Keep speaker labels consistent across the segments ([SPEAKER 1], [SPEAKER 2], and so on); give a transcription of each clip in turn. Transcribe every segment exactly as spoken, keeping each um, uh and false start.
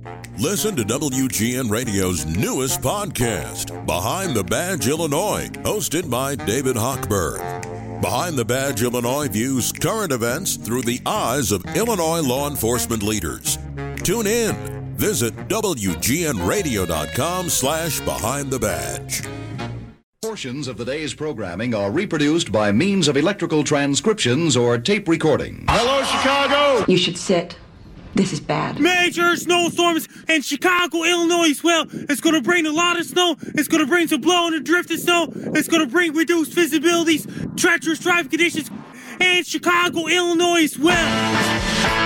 [SPEAKER 1] Listen to W G N Radio's newest podcast, Behind the Badge Illinois, hosted by David Hochberg. Behind the Badge Illinois views current events through the eyes of Illinois law enforcement leaders. Tune in. Visit W G N radio dot com slash behind the badge.
[SPEAKER 2] Portions of the day's programming are reproduced by means of electrical transcriptions or tape recording.
[SPEAKER 3] Hello, Chicago!
[SPEAKER 4] You should sit. This is bad.
[SPEAKER 5] Major snowstorms in Chicago, Illinois as well. It's going to bring a lot of snow. It's going to bring some blowing and drifting snow. It's going to bring reduced visibilities, treacherous driving conditions, and Chicago, Illinois as well.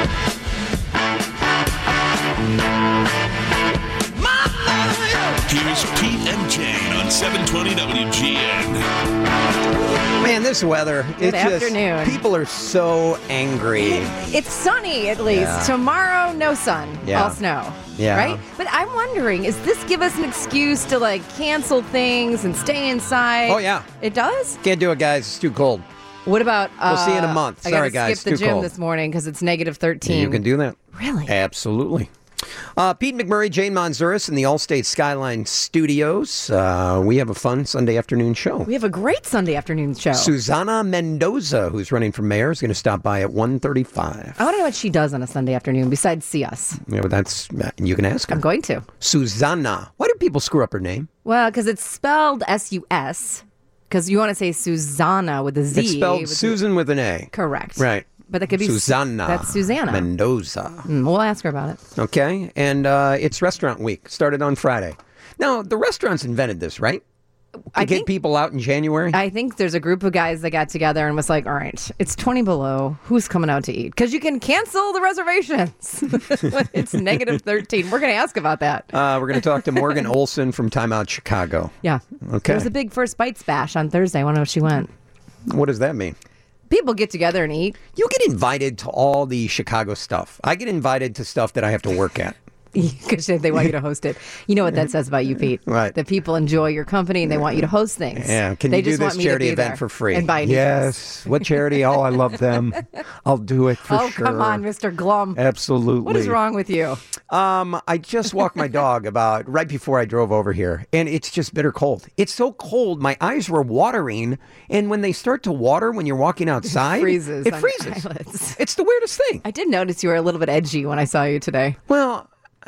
[SPEAKER 6] Here's Pete and Jane on seven twenty W G N.
[SPEAKER 7] Man, this weather,
[SPEAKER 8] Good
[SPEAKER 7] it's
[SPEAKER 8] afternoon.
[SPEAKER 7] just, people are so angry.
[SPEAKER 8] It's sunny, at least.
[SPEAKER 7] Yeah.
[SPEAKER 8] Tomorrow, no sun,
[SPEAKER 7] Yeah.
[SPEAKER 8] all snow.
[SPEAKER 7] Yeah.
[SPEAKER 8] Right? But I'm wondering, does this give us an excuse to, like, cancel things and stay inside?
[SPEAKER 7] Oh, yeah.
[SPEAKER 8] It does?
[SPEAKER 7] Can't do it, guys. It's too cold.
[SPEAKER 8] What about... Uh,
[SPEAKER 7] We'll see you in a month.
[SPEAKER 8] I
[SPEAKER 7] Sorry,
[SPEAKER 8] gotta
[SPEAKER 7] guys.
[SPEAKER 8] skip the
[SPEAKER 7] Too
[SPEAKER 8] gym
[SPEAKER 7] cold.
[SPEAKER 8] this morning because it's negative thirteen.
[SPEAKER 7] You can do that.
[SPEAKER 8] Really?
[SPEAKER 7] Absolutely. Uh, Pete McMurray, Jane Manzuris in the Allstate Skyline Studios. Uh, we have a fun Sunday afternoon show.
[SPEAKER 8] We have a great Sunday afternoon show.
[SPEAKER 7] Susana Mendoza, who's running for mayor, is going to stop by at one thirty-five.
[SPEAKER 8] I want to know what she does on a Sunday afternoon besides see us.
[SPEAKER 7] Yeah, but that's, you can ask her.
[SPEAKER 8] I'm going to.
[SPEAKER 7] Susana. Why do people screw up her name?
[SPEAKER 8] Well, because it's spelled S U S. Because you want to say Susanna with a Z.
[SPEAKER 7] It's spelled
[SPEAKER 8] with
[SPEAKER 7] Susan with an A.
[SPEAKER 8] Correct.
[SPEAKER 7] Right.
[SPEAKER 8] But that could be
[SPEAKER 7] Susanna.
[SPEAKER 8] That's Susanna
[SPEAKER 7] Mendoza.
[SPEAKER 8] Mm, we'll ask her about it.
[SPEAKER 7] Okay, and uh, it's restaurant week. Started on Friday. Now, the restaurants invented this, right? To
[SPEAKER 8] I
[SPEAKER 7] get
[SPEAKER 8] think-
[SPEAKER 7] people out in January?
[SPEAKER 8] I think there's a group of guys that got together and was like, all right, it's twenty below. Who's coming out to eat? Because you can cancel the reservations. When it's negative thirteen. We're going to ask about that.
[SPEAKER 7] Uh, we're going to talk to Morgan Olson from Time Out Chicago.
[SPEAKER 8] Yeah.
[SPEAKER 7] Okay.
[SPEAKER 8] There was a big First Bites bash on Thursday. I want to know if she went.
[SPEAKER 7] What does that mean?
[SPEAKER 8] People get together and eat.
[SPEAKER 7] You get invited to all the Chicago stuff. I get invited to stuff that I have to work at.
[SPEAKER 8] Because they want you to host it. You know what that says about you, Pete.
[SPEAKER 7] Right.
[SPEAKER 8] That people enjoy your company and they want you to host things.
[SPEAKER 7] Yeah, can
[SPEAKER 8] they
[SPEAKER 7] you do
[SPEAKER 8] just want
[SPEAKER 7] this
[SPEAKER 8] me to
[SPEAKER 7] charity
[SPEAKER 8] be
[SPEAKER 7] event
[SPEAKER 8] there
[SPEAKER 7] for free?
[SPEAKER 8] And buy
[SPEAKER 7] Yes. What charity? Oh, I love them. I'll do it for
[SPEAKER 8] oh,
[SPEAKER 7] sure.
[SPEAKER 8] come on, Mister Glum.
[SPEAKER 7] Absolutely.
[SPEAKER 8] What is wrong with you?
[SPEAKER 7] Um, I just walked my dog about right before I drove over here, and it's just bitter cold. It's so cold, my eyes were watering, and when they start to water when you're walking outside,
[SPEAKER 8] It freezes.
[SPEAKER 7] It
[SPEAKER 8] on
[SPEAKER 7] freezes.
[SPEAKER 8] your eyelids.
[SPEAKER 7] It's the weirdest thing.
[SPEAKER 8] I did notice you were a little bit edgy when I saw you today.
[SPEAKER 7] Well,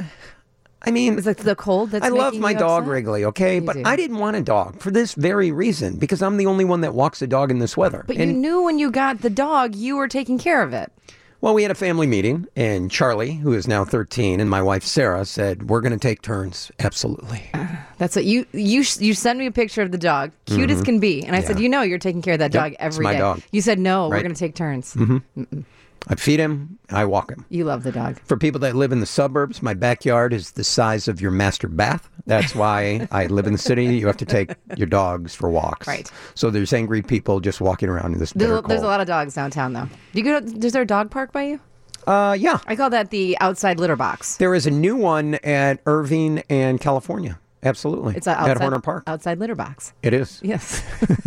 [SPEAKER 7] I mean,
[SPEAKER 8] Is it the cold that's
[SPEAKER 7] I love
[SPEAKER 8] making
[SPEAKER 7] my
[SPEAKER 8] you
[SPEAKER 7] dog
[SPEAKER 8] upset?
[SPEAKER 7] Wrigley, okay?
[SPEAKER 8] You
[SPEAKER 7] But
[SPEAKER 8] do.
[SPEAKER 7] I didn't want a dog for this very reason, because I'm the only one that walks a dog in this weather.
[SPEAKER 8] But
[SPEAKER 7] and,
[SPEAKER 8] you knew when you got the dog, you were taking care of it.
[SPEAKER 7] well, we had a family meeting, and Charlie, who is now thirteen, and my wife Sarah said, we're going to take turns. Absolutely.
[SPEAKER 8] That's what you you you send me a picture of the dog, cute as can be, and I said,
[SPEAKER 7] Yeah.
[SPEAKER 8] you know, you're taking care of that
[SPEAKER 7] Yep,
[SPEAKER 8] dog
[SPEAKER 7] it's
[SPEAKER 8] every
[SPEAKER 7] my
[SPEAKER 8] day.
[SPEAKER 7] dog.
[SPEAKER 8] You said no, we're
[SPEAKER 7] Right.
[SPEAKER 8] going to take turns.
[SPEAKER 7] I feed him, I walk him.
[SPEAKER 8] You love the dog.
[SPEAKER 7] For people that live in the suburbs, my backyard is the size of your master bath. That's why I live in the city. You have to take your dogs for walks.
[SPEAKER 8] Right.
[SPEAKER 7] So there's angry people just walking around in this
[SPEAKER 8] There's,
[SPEAKER 7] bitter
[SPEAKER 8] a- there's a
[SPEAKER 7] cold.
[SPEAKER 8] lot of dogs downtown, though. Do you go? Is there a dog park by you?
[SPEAKER 7] Uh, yeah.
[SPEAKER 8] I call that the outside litter box.
[SPEAKER 7] There is a new one at Irving and California. Absolutely.
[SPEAKER 8] It's a outside,
[SPEAKER 7] at Horner Park.
[SPEAKER 8] outside litter box.
[SPEAKER 7] It is.
[SPEAKER 8] Yes.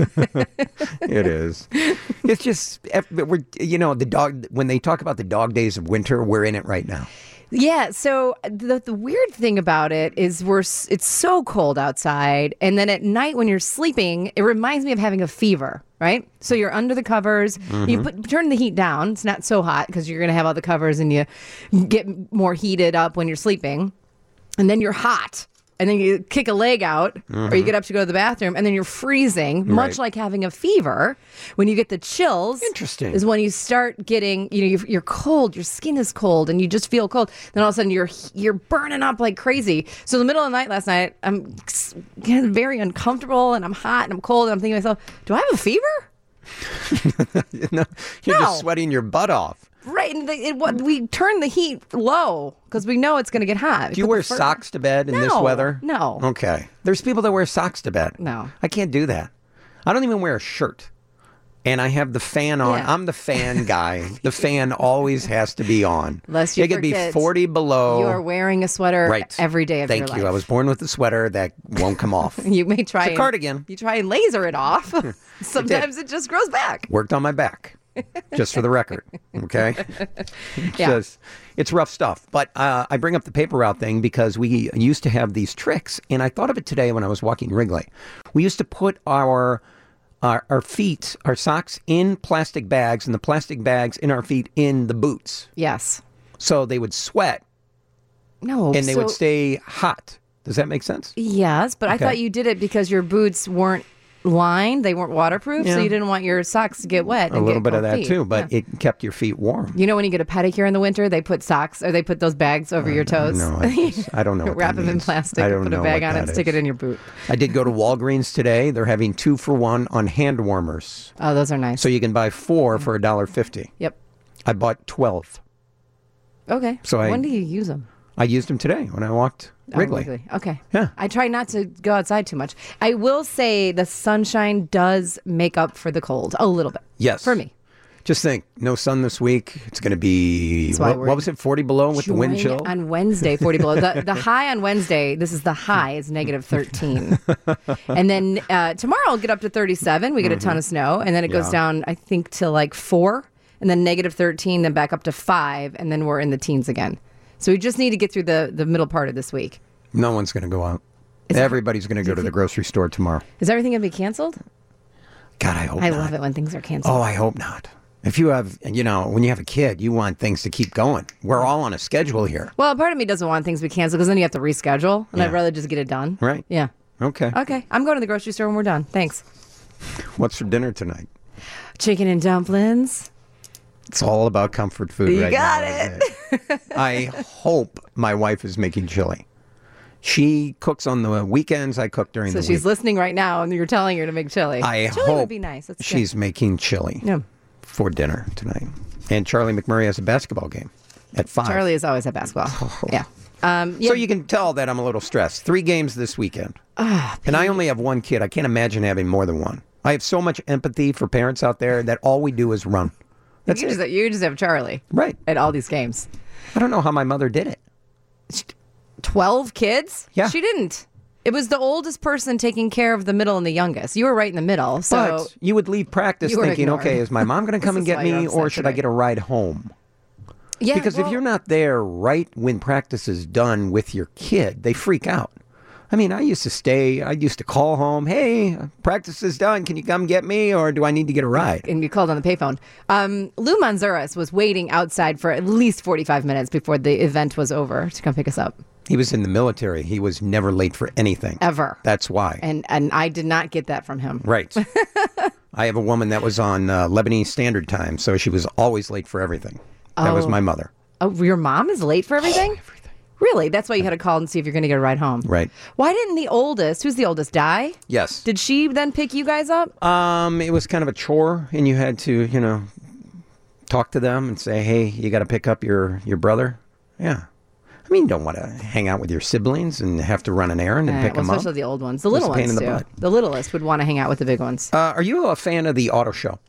[SPEAKER 7] It is. It's just, we're, you know, the dog, when they talk about the dog days of winter, we're in it right now.
[SPEAKER 8] Yeah. So the the weird thing about it is we're s- it's so cold outside, and then at night when you're sleeping, it reminds me of having a fever. Right. So you're under the covers. You put turn the heat down. It's not so hot because you're going to have all the covers, and you get more heated up when you're sleeping, and then you're hot. And then you kick a leg out, or you get up to go to the bathroom, and then you're freezing, much
[SPEAKER 7] Right.
[SPEAKER 8] like having a fever. When you get the chills,
[SPEAKER 7] Interesting.
[SPEAKER 8] is when you start getting, you know, you're, you're cold, your skin is cold, and you just feel cold. Then all of a sudden, you're you're burning up like crazy. So in the middle of the night last night, I'm getting very uncomfortable, and I'm hot, and I'm cold, and I'm thinking to myself, do I have a fever?
[SPEAKER 7] No, you're
[SPEAKER 8] No.
[SPEAKER 7] just sweating your butt off.
[SPEAKER 8] Right, and the, it, what, we turn the heat low because we know it's going to get hot.
[SPEAKER 7] Do you
[SPEAKER 8] Put
[SPEAKER 7] wear
[SPEAKER 8] the fur-
[SPEAKER 7] socks to bed in this
[SPEAKER 8] No,
[SPEAKER 7] weather?
[SPEAKER 8] no.
[SPEAKER 7] Okay. There's people that wear socks to bed.
[SPEAKER 8] No.
[SPEAKER 7] I can't do that. I don't even wear a shirt. And I have the fan on.
[SPEAKER 8] Yeah.
[SPEAKER 7] I'm the fan guy. The fan always has to be on.
[SPEAKER 8] Lest you
[SPEAKER 7] it could be
[SPEAKER 8] forget,
[SPEAKER 7] forty below.
[SPEAKER 8] You are wearing a sweater
[SPEAKER 7] right.
[SPEAKER 8] every day of
[SPEAKER 7] Thank
[SPEAKER 8] your life.
[SPEAKER 7] you. I was born with a sweater that won't come off.
[SPEAKER 8] You may try
[SPEAKER 7] It's a
[SPEAKER 8] and,
[SPEAKER 7] cardigan.
[SPEAKER 8] You try and laser it off. Sometimes it just grows back.
[SPEAKER 7] Worked on my back. just for the record. Okay? It's,
[SPEAKER 8] Yeah.
[SPEAKER 7] just, it's rough stuff. But uh, I bring up the paper route thing because we used to have these tricks. And I thought of it today when I was walking Wrigley. We used to put our, our, our feet, our socks in plastic bags and the plastic bags in our feet in the boots.
[SPEAKER 8] Yes.
[SPEAKER 7] So they would sweat
[SPEAKER 8] No.
[SPEAKER 7] and they
[SPEAKER 8] so,
[SPEAKER 7] would stay hot. Does that make sense?
[SPEAKER 8] Yes, but I
[SPEAKER 7] Okay.
[SPEAKER 8] thought you did it because your boots weren't lined. They weren't waterproof,
[SPEAKER 7] Yeah.
[SPEAKER 8] so you didn't want your socks to get wet.
[SPEAKER 7] A
[SPEAKER 8] and
[SPEAKER 7] little
[SPEAKER 8] get
[SPEAKER 7] bit of
[SPEAKER 8] cold
[SPEAKER 7] that
[SPEAKER 8] feet.
[SPEAKER 7] too, but
[SPEAKER 8] Yeah.
[SPEAKER 7] it kept your feet warm.
[SPEAKER 8] You know when you get a pedicure in the winter, they put socks or they put those bags over your toes.
[SPEAKER 7] No, I, just- I don't know. What
[SPEAKER 8] Wrap
[SPEAKER 7] that
[SPEAKER 8] them in
[SPEAKER 7] means.
[SPEAKER 8] plastic
[SPEAKER 7] I
[SPEAKER 8] and
[SPEAKER 7] don't
[SPEAKER 8] put a
[SPEAKER 7] know
[SPEAKER 8] bag
[SPEAKER 7] what
[SPEAKER 8] on it
[SPEAKER 7] that
[SPEAKER 8] and stick
[SPEAKER 7] is.
[SPEAKER 8] it in your boot.
[SPEAKER 7] I did go to Walgreens today. They're having two for one on hand warmers,
[SPEAKER 8] Oh, those are nice.
[SPEAKER 7] so you can buy four for a dollar fifty.
[SPEAKER 8] Yep.
[SPEAKER 7] I bought twelve.
[SPEAKER 8] Okay.
[SPEAKER 7] So I-
[SPEAKER 8] when do you use them?
[SPEAKER 7] I used them today when I walked
[SPEAKER 8] Oh,
[SPEAKER 7] Wrigley.
[SPEAKER 8] Okay.
[SPEAKER 7] Yeah.
[SPEAKER 8] I try not to go outside too much. I will say the sunshine does make up for the cold a little bit.
[SPEAKER 7] Yes.
[SPEAKER 8] For me.
[SPEAKER 7] Just think, no sun this week. It's going to be
[SPEAKER 8] That's why
[SPEAKER 7] what,
[SPEAKER 8] we're
[SPEAKER 7] what was it, forty below with the wind
[SPEAKER 8] Join
[SPEAKER 7] chill?
[SPEAKER 8] on Wednesday, forty below. The, the high on Wednesday, this is the high, is negative thirteen. And then uh, tomorrow I'll get up to thirty-seven. We get a ton of snow. And then it goes
[SPEAKER 7] Yeah.
[SPEAKER 8] down, I think, to like four. And then negative thirteen, then back up to five. And then we're in the teens again. So we just need to get through the, the middle part of this week.
[SPEAKER 7] No one's going to go out. Everybody's going to go to the grocery store tomorrow.
[SPEAKER 8] Is everything going to be canceled?
[SPEAKER 7] God, I hope
[SPEAKER 8] I
[SPEAKER 7] not.
[SPEAKER 8] love it when things are canceled.
[SPEAKER 7] Oh, I hope not. If you have, you know, when you have a kid, you want things to keep going. We're all on a schedule here.
[SPEAKER 8] Well, part of me doesn't want things to be canceled because then you have to reschedule. And
[SPEAKER 7] Yeah.
[SPEAKER 8] I'd rather just get it done.
[SPEAKER 7] Right.
[SPEAKER 8] Yeah.
[SPEAKER 7] Okay.
[SPEAKER 8] Okay. I'm going to the grocery store when we're done. Thanks.
[SPEAKER 7] What's for dinner tonight?
[SPEAKER 8] Chicken and dumplings.
[SPEAKER 7] It's all about comfort food
[SPEAKER 8] You
[SPEAKER 7] right
[SPEAKER 8] got
[SPEAKER 7] now, isn't it? I hope my wife is making chili. She cooks on the weekends. I cook during
[SPEAKER 8] So
[SPEAKER 7] the
[SPEAKER 8] she's
[SPEAKER 7] week.
[SPEAKER 8] listening right now, and you're telling her to make chili.
[SPEAKER 7] I
[SPEAKER 8] chili
[SPEAKER 7] hope
[SPEAKER 8] would be nice. That's
[SPEAKER 7] she's making chili
[SPEAKER 8] Yeah.
[SPEAKER 7] for dinner tonight. And Charlie McMurray has a basketball game at five.
[SPEAKER 8] good. Charlie is always at basketball. Yeah. Um, yeah.
[SPEAKER 7] So you can tell that I'm a little stressed. Three games this weekend.
[SPEAKER 8] Ah,
[SPEAKER 7] and I only have one kid. I can't imagine having more than one. I have so much empathy for parents out there that all we do is run. That's
[SPEAKER 8] you,
[SPEAKER 7] it.
[SPEAKER 8] just, you just have Charlie
[SPEAKER 7] Right.
[SPEAKER 8] at all these games.
[SPEAKER 7] I don't know how my mother did it.
[SPEAKER 8] twelve kids?
[SPEAKER 7] Yeah.
[SPEAKER 8] She didn't. It was the oldest person taking care of the middle and the youngest. You were right in the middle. So
[SPEAKER 7] But you would leave practice
[SPEAKER 8] You were
[SPEAKER 7] thinking,
[SPEAKER 8] ignored.
[SPEAKER 7] okay, is my mom going to come
[SPEAKER 8] This
[SPEAKER 7] and
[SPEAKER 8] is
[SPEAKER 7] get
[SPEAKER 8] why you're
[SPEAKER 7] me or
[SPEAKER 8] upset
[SPEAKER 7] should I
[SPEAKER 8] today.
[SPEAKER 7] get a ride home?
[SPEAKER 8] yeah,
[SPEAKER 7] Because if
[SPEAKER 8] well,
[SPEAKER 7] you're not there right when practice is done with your kid, they freak out. I mean, I used to stay, I used to call home, hey, practice is done. Can you come get me or do I need to get a ride?
[SPEAKER 8] and you called on the payphone. Um, Lou Manzuras was waiting outside for at least forty-five minutes before the event was over to come pick us up.
[SPEAKER 7] He was in the military. He was never late for anything.
[SPEAKER 8] Ever.
[SPEAKER 7] That's why.
[SPEAKER 8] And and I did not get that from him.
[SPEAKER 7] Right. I have a woman that was on uh, Lebanese Standard Time, so she was always late for everything. That was
[SPEAKER 8] Oh.
[SPEAKER 7] my mother.
[SPEAKER 8] Oh, your mom is late for everything? everything. Really? That's why you had to call and see if you're going to get a ride home.
[SPEAKER 7] Right.
[SPEAKER 8] Why didn't the oldest, who's the oldest, die?
[SPEAKER 7] Yes.
[SPEAKER 8] Did she then pick you guys up?
[SPEAKER 7] Um, it was kind of a chore, and you had to, you know, talk to them and say, "Hey, you got to pick up your your brother." Yeah, I mean, you don't want to hang out with your siblings and have to run an errand and
[SPEAKER 8] Uh,
[SPEAKER 7] pick
[SPEAKER 8] well,
[SPEAKER 7] them up.
[SPEAKER 8] especially the old ones. The
[SPEAKER 7] It's
[SPEAKER 8] little
[SPEAKER 7] a pain
[SPEAKER 8] ones,
[SPEAKER 7] in the
[SPEAKER 8] too.
[SPEAKER 7] butt.
[SPEAKER 8] The littlest would want to hang out with the big ones.
[SPEAKER 7] Uh, are you a fan of the auto show?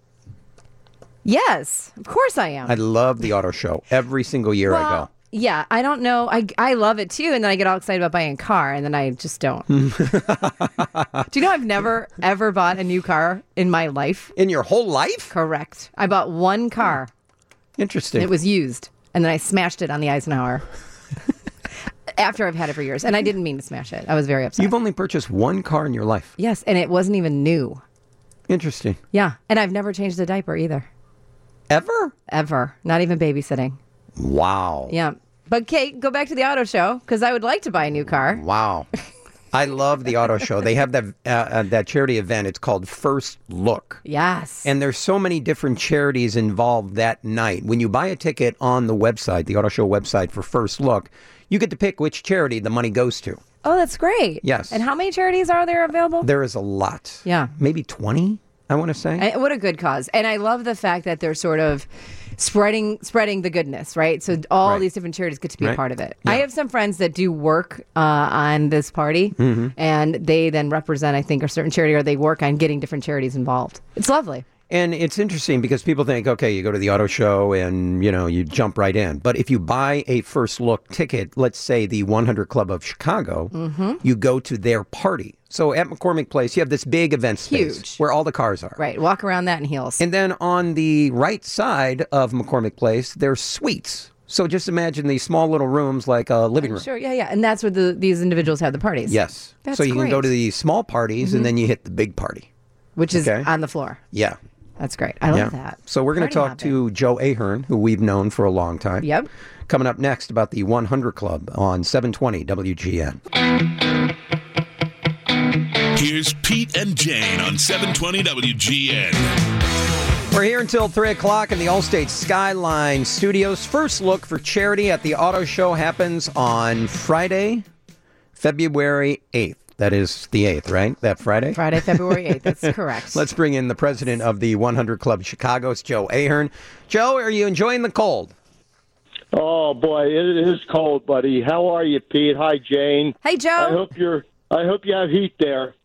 [SPEAKER 8] Yes, of course I am.
[SPEAKER 7] I love the auto show. Every single year I
[SPEAKER 8] Well,
[SPEAKER 7] go.
[SPEAKER 8] yeah, I don't know. I, I love it too, and then I get all excited about buying a car, and then I just don't. Do you know I've never, ever bought a new car in my life?
[SPEAKER 7] In your whole life?
[SPEAKER 8] Correct. I bought one car.
[SPEAKER 7] Interesting.
[SPEAKER 8] It was used, and then I smashed it on the Eisenhower. After I've had it for years, and I didn't mean to smash it. I was very upset.
[SPEAKER 7] You've only purchased one car in your life.
[SPEAKER 8] Yes, and it wasn't even new.
[SPEAKER 7] Interesting.
[SPEAKER 8] Yeah, and I've never changed a diaper either.
[SPEAKER 7] Ever?
[SPEAKER 8] Ever. Not even babysitting.
[SPEAKER 7] Wow.
[SPEAKER 8] Yeah. But Kate, go back to the auto show because I would like to buy a new car.
[SPEAKER 7] Wow. I love the auto show. They have that uh, uh, that charity event. It's called First Look.
[SPEAKER 8] Yes.
[SPEAKER 7] And there's so many different charities involved that night. When you buy a ticket on the website, the auto show website for First Look, you get to pick which charity the money goes to.
[SPEAKER 8] Oh, that's great.
[SPEAKER 7] Yes.
[SPEAKER 8] And how many charities are there available?
[SPEAKER 7] There is a lot.
[SPEAKER 8] Yeah.
[SPEAKER 7] Maybe twenty, I want to say.
[SPEAKER 8] And what a good cause. And I love the fact that they're sort of spreading spreading the goodness, right? So all
[SPEAKER 7] Right.
[SPEAKER 8] these different charities get to be
[SPEAKER 7] Right.
[SPEAKER 8] a part of it.
[SPEAKER 7] Yeah.
[SPEAKER 8] I have some friends that do work uh, on this party,
[SPEAKER 7] Mm-hmm.
[SPEAKER 8] and they then represent, I think, a certain charity, or they work on getting different charities involved. It's lovely.
[SPEAKER 7] And it's interesting because people think, okay, you go to the auto show and, you know, you jump right in. But if you buy a first look ticket, let's say the one hundred Club of Chicago,
[SPEAKER 8] Mm-hmm.
[SPEAKER 7] you go to their party. So at McCormick Place, you have this big event space
[SPEAKER 8] Huge.
[SPEAKER 7] where all the cars are.
[SPEAKER 8] Right. Walk around that in heels.
[SPEAKER 7] And then on the right side of McCormick Place, there's suites. So just imagine these small little rooms like a living room.
[SPEAKER 8] Sure. Yeah. Yeah. And that's where the these individuals have the parties.
[SPEAKER 7] Yes.
[SPEAKER 8] That's
[SPEAKER 7] so you can go
[SPEAKER 8] great.
[SPEAKER 7] to these small parties
[SPEAKER 8] Mhm.
[SPEAKER 7] and then you hit the big party.
[SPEAKER 8] Which is
[SPEAKER 7] Okay.
[SPEAKER 8] on the floor.
[SPEAKER 7] Yeah.
[SPEAKER 8] That's great. I love
[SPEAKER 7] Yeah.
[SPEAKER 8] that.
[SPEAKER 7] So we're going to
[SPEAKER 8] Party
[SPEAKER 7] talk to Joe Ahern, who we've known for a long time.
[SPEAKER 8] Yep.
[SPEAKER 7] Coming up next about the one hundred Club on seven twenty W G N.
[SPEAKER 6] Here's Pete and Jane on seven twenty W G N.
[SPEAKER 7] We're here until three o'clock in the Allstate Skyline Studios. First look for charity at the auto show happens on Friday, February eighth. That is the eighth, right? That Friday?
[SPEAKER 8] Friday, February eighth. That's correct.
[SPEAKER 7] Let's bring in the president of the one hundred Club Chicago, it's Joe Ahern. Joe, are you enjoying the cold?
[SPEAKER 3] Oh boy, it is cold, buddy. How are you, Pete? Hi, Jane.
[SPEAKER 8] Hey, Joe.
[SPEAKER 3] I hope you're. I hope you have heat there.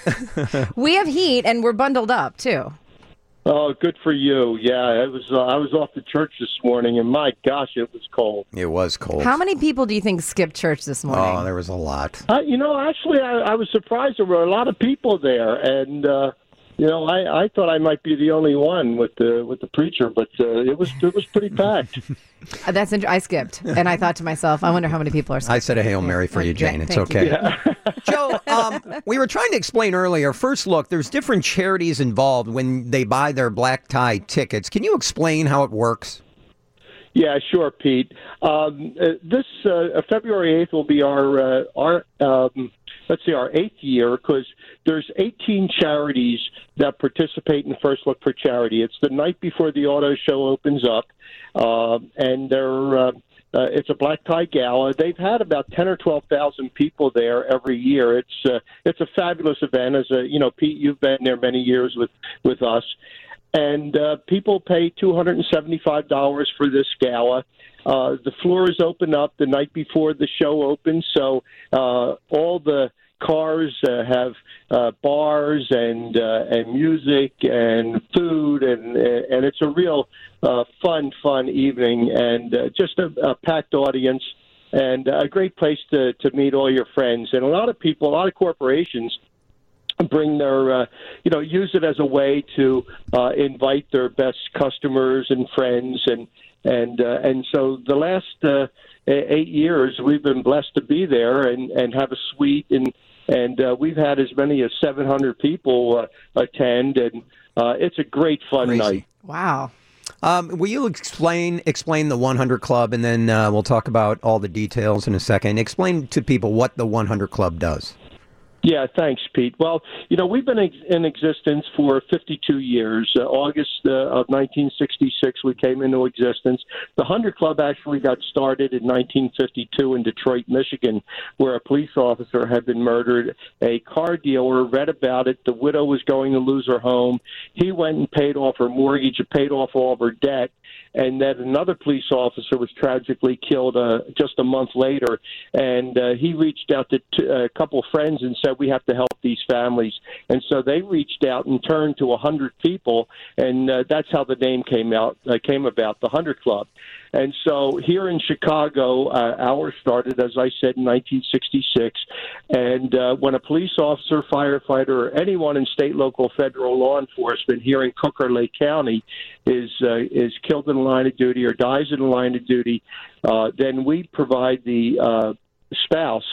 [SPEAKER 8] We have heat and we're bundled up too.
[SPEAKER 3] Oh, good for you. Yeah, it was. Uh, I was off to church this morning, and my gosh, it was cold.
[SPEAKER 7] It was cold.
[SPEAKER 8] How many people do you think skipped church this morning?
[SPEAKER 7] Oh, there was a lot.
[SPEAKER 3] Uh, you know, actually, I, I was surprised there were a lot of people there, and uh, you know, I, I thought I might be the only one with the with the preacher, but uh, it was it was pretty packed.
[SPEAKER 8] Uh, That's int- I skipped, and I thought to myself, I wonder how many people are.
[SPEAKER 7] I said a Hail Mary for
[SPEAKER 8] Yeah.
[SPEAKER 7] you, Jane.
[SPEAKER 8] Yeah,
[SPEAKER 7] It's
[SPEAKER 8] thank you.
[SPEAKER 7] okay.
[SPEAKER 3] Yeah.
[SPEAKER 7] Joe, um, we were trying to explain earlier, first look, there's different charities involved when they buy their black tie tickets. Can you explain how it works?
[SPEAKER 3] Yeah, sure, Pete. Um, uh, this uh, February eighth will be our uh, our um, let's see our eighth year because there's eighteen charities that participate in First Look for Charity. It's the night before the auto show opens up, uh, and they're. Uh, Uh, it's a black tie gala. They've had about ten or twelve thousand people there every year. It's uh, it's a fabulous event. As a you know, Pete, you've been there many years with with us, and uh, people pay two hundred and seventy five dollars for this gala. Uh, the floor is open up the night before the show opens, so uh, all the cars uh, have uh, bars and uh, and music and food, and and it's a real uh, fun, fun evening, and uh, just a, a packed audience, and a great place to, to meet all your friends. And a lot of people, a lot of corporations bring their, uh, you know, use it as a way to uh, invite their best customers and friends, and and uh, and so the last uh, eight years we've been blessed to be there and, and have a suite, and and uh, we've had as many as seven hundred people uh, attend, and uh, it's a great fun
[SPEAKER 7] Crazy.
[SPEAKER 3] night.
[SPEAKER 8] Wow.
[SPEAKER 7] Um, will you explain explain the one hundred Club, and then uh, we'll talk about all the details in a second. Explain to people what the one hundred Club does.
[SPEAKER 3] Yeah, thanks, Pete. Well, you know, we've been ex- in existence for fifty-two years. Uh, August uh, of nineteen sixty-six, we came into existence. The one hundred Club actually got started in nineteen fifty-two in Detroit, Michigan, where a police officer had been murdered. A car dealer read about it. The widow was going to lose her home. He went and paid off her mortgage, paid off all of her debt. And then another police officer was tragically killed uh, just a month later. And uh, he reached out to t- a couple of friends and said, we have to help these families. And so they reached out and turned to one hundred people, and uh, that's how the name came out uh, came about, the one hundred Club. And so here in Chicago, uh, ours started, as I said, in nineteen sixty-six. And uh, when a police officer, firefighter, or anyone in state, local, federal law enforcement here in Cook or Lake County is uh, is killed in the line of duty or dies in the line of duty, uh, then we provide the uh, spouse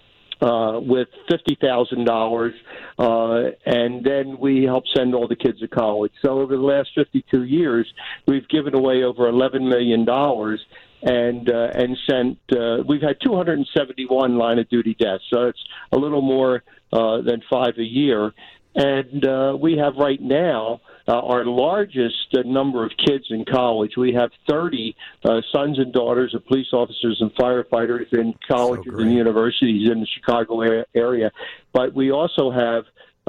[SPEAKER 3] Uh, with fifty thousand dollars, uh, and then we help send all the kids to college. So over the last fifty-two years, we've given away over eleven million dollars, and uh, and sent. Uh, we've had two hundred seventy-one line of duty deaths, so it's a little more uh, than five a year. And uh, we have right now uh, our largest uh, number of kids in college. We have thirty uh, sons and daughters of police officers and firefighters in colleges
[SPEAKER 7] So
[SPEAKER 3] and universities in the Chicago area. But we also have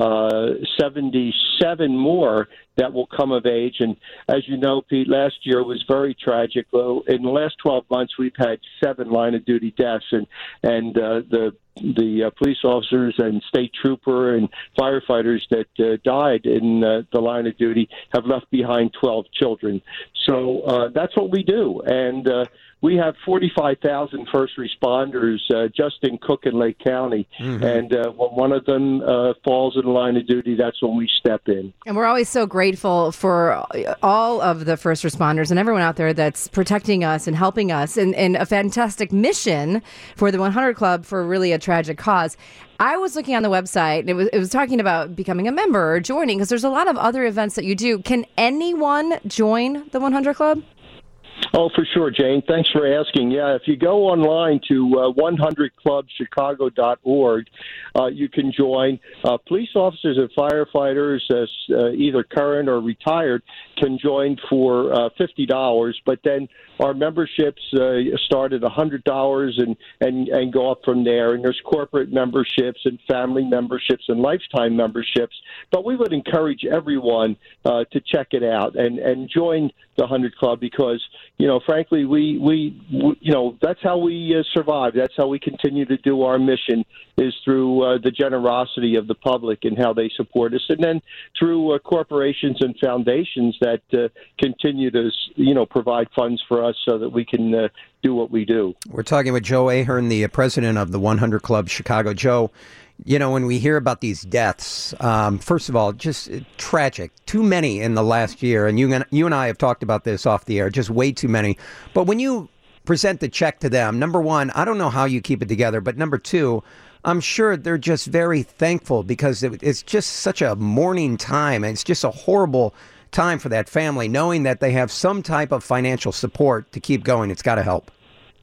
[SPEAKER 3] uh, seventy-seven more that will come of age. And as you know, Pete, last year was very tragic. Well, in the last twelve months, we've had seven line-of-duty deaths, and and uh, the the uh, police officers and state trooper and firefighters that uh, died in uh, the line of duty have left behind twelve children. So uh, that's what we do. And uh, we have forty-five thousand first responders uh, just in Cook and Lake County. Mm-hmm. And uh, when one of them uh, falls in the line of duty, that's when we step in.
[SPEAKER 8] And we're always so grateful for all of the first responders and everyone out there that's protecting us and helping us, and, and a fantastic mission for the one hundred Club for really a tragic cause. I was looking on the website, and it was, it was talking about becoming a member or joining, because there's a lot of other events that you do. Can anyone join the one hundred Club?
[SPEAKER 3] Oh, for sure, Jane. Thanks for asking. Yeah, if you go online to uh, one hundred club chicago dot org, uh, you can join. Uh, police officers and firefighters, uh, uh, either current or retired, can join for uh, fifty dollars. But then our memberships uh, start at one hundred dollars and, and, and go up from there. And there's corporate memberships and family memberships and lifetime memberships. But we would encourage everyone uh, to check it out and, and join the one hundred Club, because, you know, frankly, we, we, we you know, that's how we uh, survive. That's how we continue to do our mission, is through uh, the generosity of the public and how they support us, and then through uh, corporations and foundations that uh, continue to, you know, provide funds for us so that we can uh, do what we do.
[SPEAKER 7] We're talking with Joe Ahern, the president of the one hundred Club Chicago. Joe, you know, when we hear about these deaths, um, first of all, just tragic. Too many in the last year. And you, you and I have talked about this off the air, just way too many. But when you present the check to them, number one, I don't know how you keep it together. But number two, I'm sure they're just very thankful, because it, it's just such a mourning time. And it's just a horrible time for that family, knowing that they have some type of financial support to keep going. It's got to help.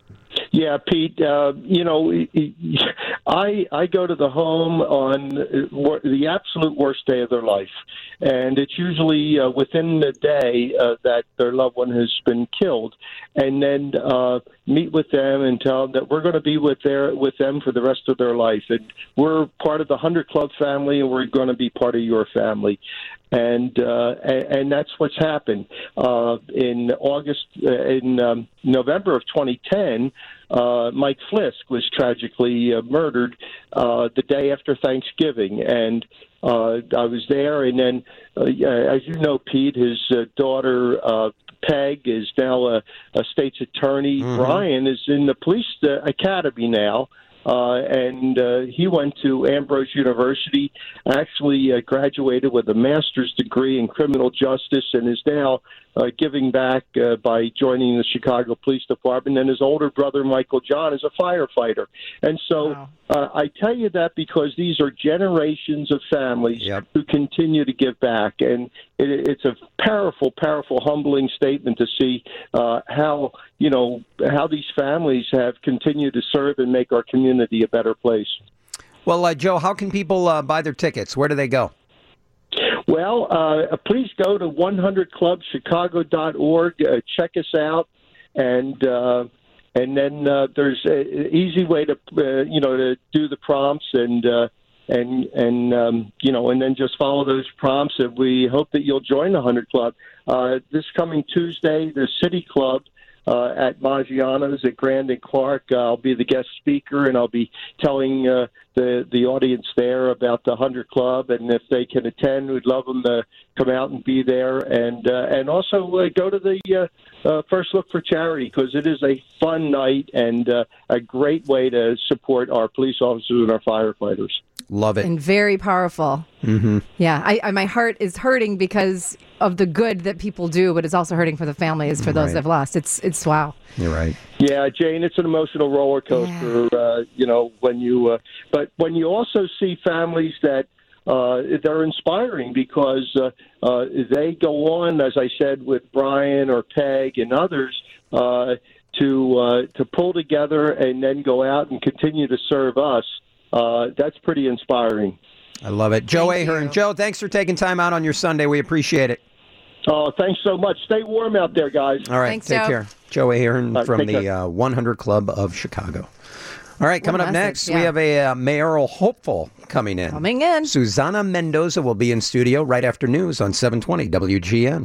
[SPEAKER 3] Yeah, Pete, uh, you know, I I go to the home on the absolute worst day of their life, and it's usually uh, within the day uh, that their loved one has been killed, and then uh, meet with them and tell them that we're going to be with their with them for the rest of their life, and we're part of the one hundred Club family, and we're going to be part of your family. And, uh, and and that's what's happened. Uh, in August, uh, in um, November of twenty ten, uh, Mike Flisk was tragically uh, murdered uh, the day after Thanksgiving, and uh, I was there. And then, uh, as you know, Pete, his uh, daughter uh, Peg is now a, a state's attorney. Mm-hmm. Brian is in the police uh, academy now. Uh, and uh, he went to Ambrose University, actually uh, graduated with a master's degree in criminal justice, and is now uh, giving back uh, by joining the Chicago Police Department. And his older brother, Michael John, is a firefighter. And so wow. uh, I tell you that because these are generations of families yep. who continue to give back. And it, it's a powerful, powerful, humbling statement to see uh, how, you know, how these families have continued to serve and make our community a better place.
[SPEAKER 7] Well, uh, Joe, how can people uh, buy their tickets? Where do they go?
[SPEAKER 3] Well, uh, please go to one hundred club chicago dot org. Uh, check us out, and uh, and then uh, there's an easy way to uh, you know to do the prompts and uh, and and um, you know and then just follow those prompts. And we hope that you'll join the one hundred Club uh, this coming Tuesday. The City Club. Uh, at Maggiano's at Grand and Clark. Uh, I'll be the guest speaker, and I'll be telling uh, the the audience there about the one hundred Club, and if they can attend, we'd love them to come out and be there, and uh, and also uh, go to the uh, uh, First Look for Charity, because it is a fun night and uh, a great way to support our police officers and our firefighters.
[SPEAKER 7] Love it.
[SPEAKER 8] And very powerful.
[SPEAKER 7] Mm-hmm.
[SPEAKER 8] Yeah, I, I, my heart is hurting because of the good that people do, but it's also hurting for the families, for those
[SPEAKER 7] right.
[SPEAKER 8] that have lost. It's, it's wow.
[SPEAKER 7] You're right.
[SPEAKER 3] Yeah, Jane, it's an emotional roller coaster, yeah. uh, you know, when you, uh, but when you also see families that uh, they're inspiring because uh, uh, they go on, as I said, with Brian or Peg and others, uh, to uh, to pull together and then go out and continue to serve us. Uh, that's pretty inspiring.
[SPEAKER 7] I love it. Joe
[SPEAKER 8] Thank
[SPEAKER 7] Ahern.
[SPEAKER 8] you.
[SPEAKER 7] Joe, thanks for taking time out on your Sunday. We appreciate it.
[SPEAKER 3] Oh, thanks so much. Stay warm out there, guys.
[SPEAKER 7] All right,
[SPEAKER 8] Thanks,
[SPEAKER 7] take
[SPEAKER 8] Joe.
[SPEAKER 7] care. Joe Ahern
[SPEAKER 3] right,
[SPEAKER 7] from the
[SPEAKER 3] care.
[SPEAKER 7] uh, one hundred Club of Chicago. All right, coming
[SPEAKER 8] What
[SPEAKER 7] up
[SPEAKER 8] message,
[SPEAKER 7] next,
[SPEAKER 8] yeah.
[SPEAKER 7] we have a uh, mayoral hopeful coming in.
[SPEAKER 8] Coming in.
[SPEAKER 7] Susana Mendoza will be in studio right after news on seven twenty W G N.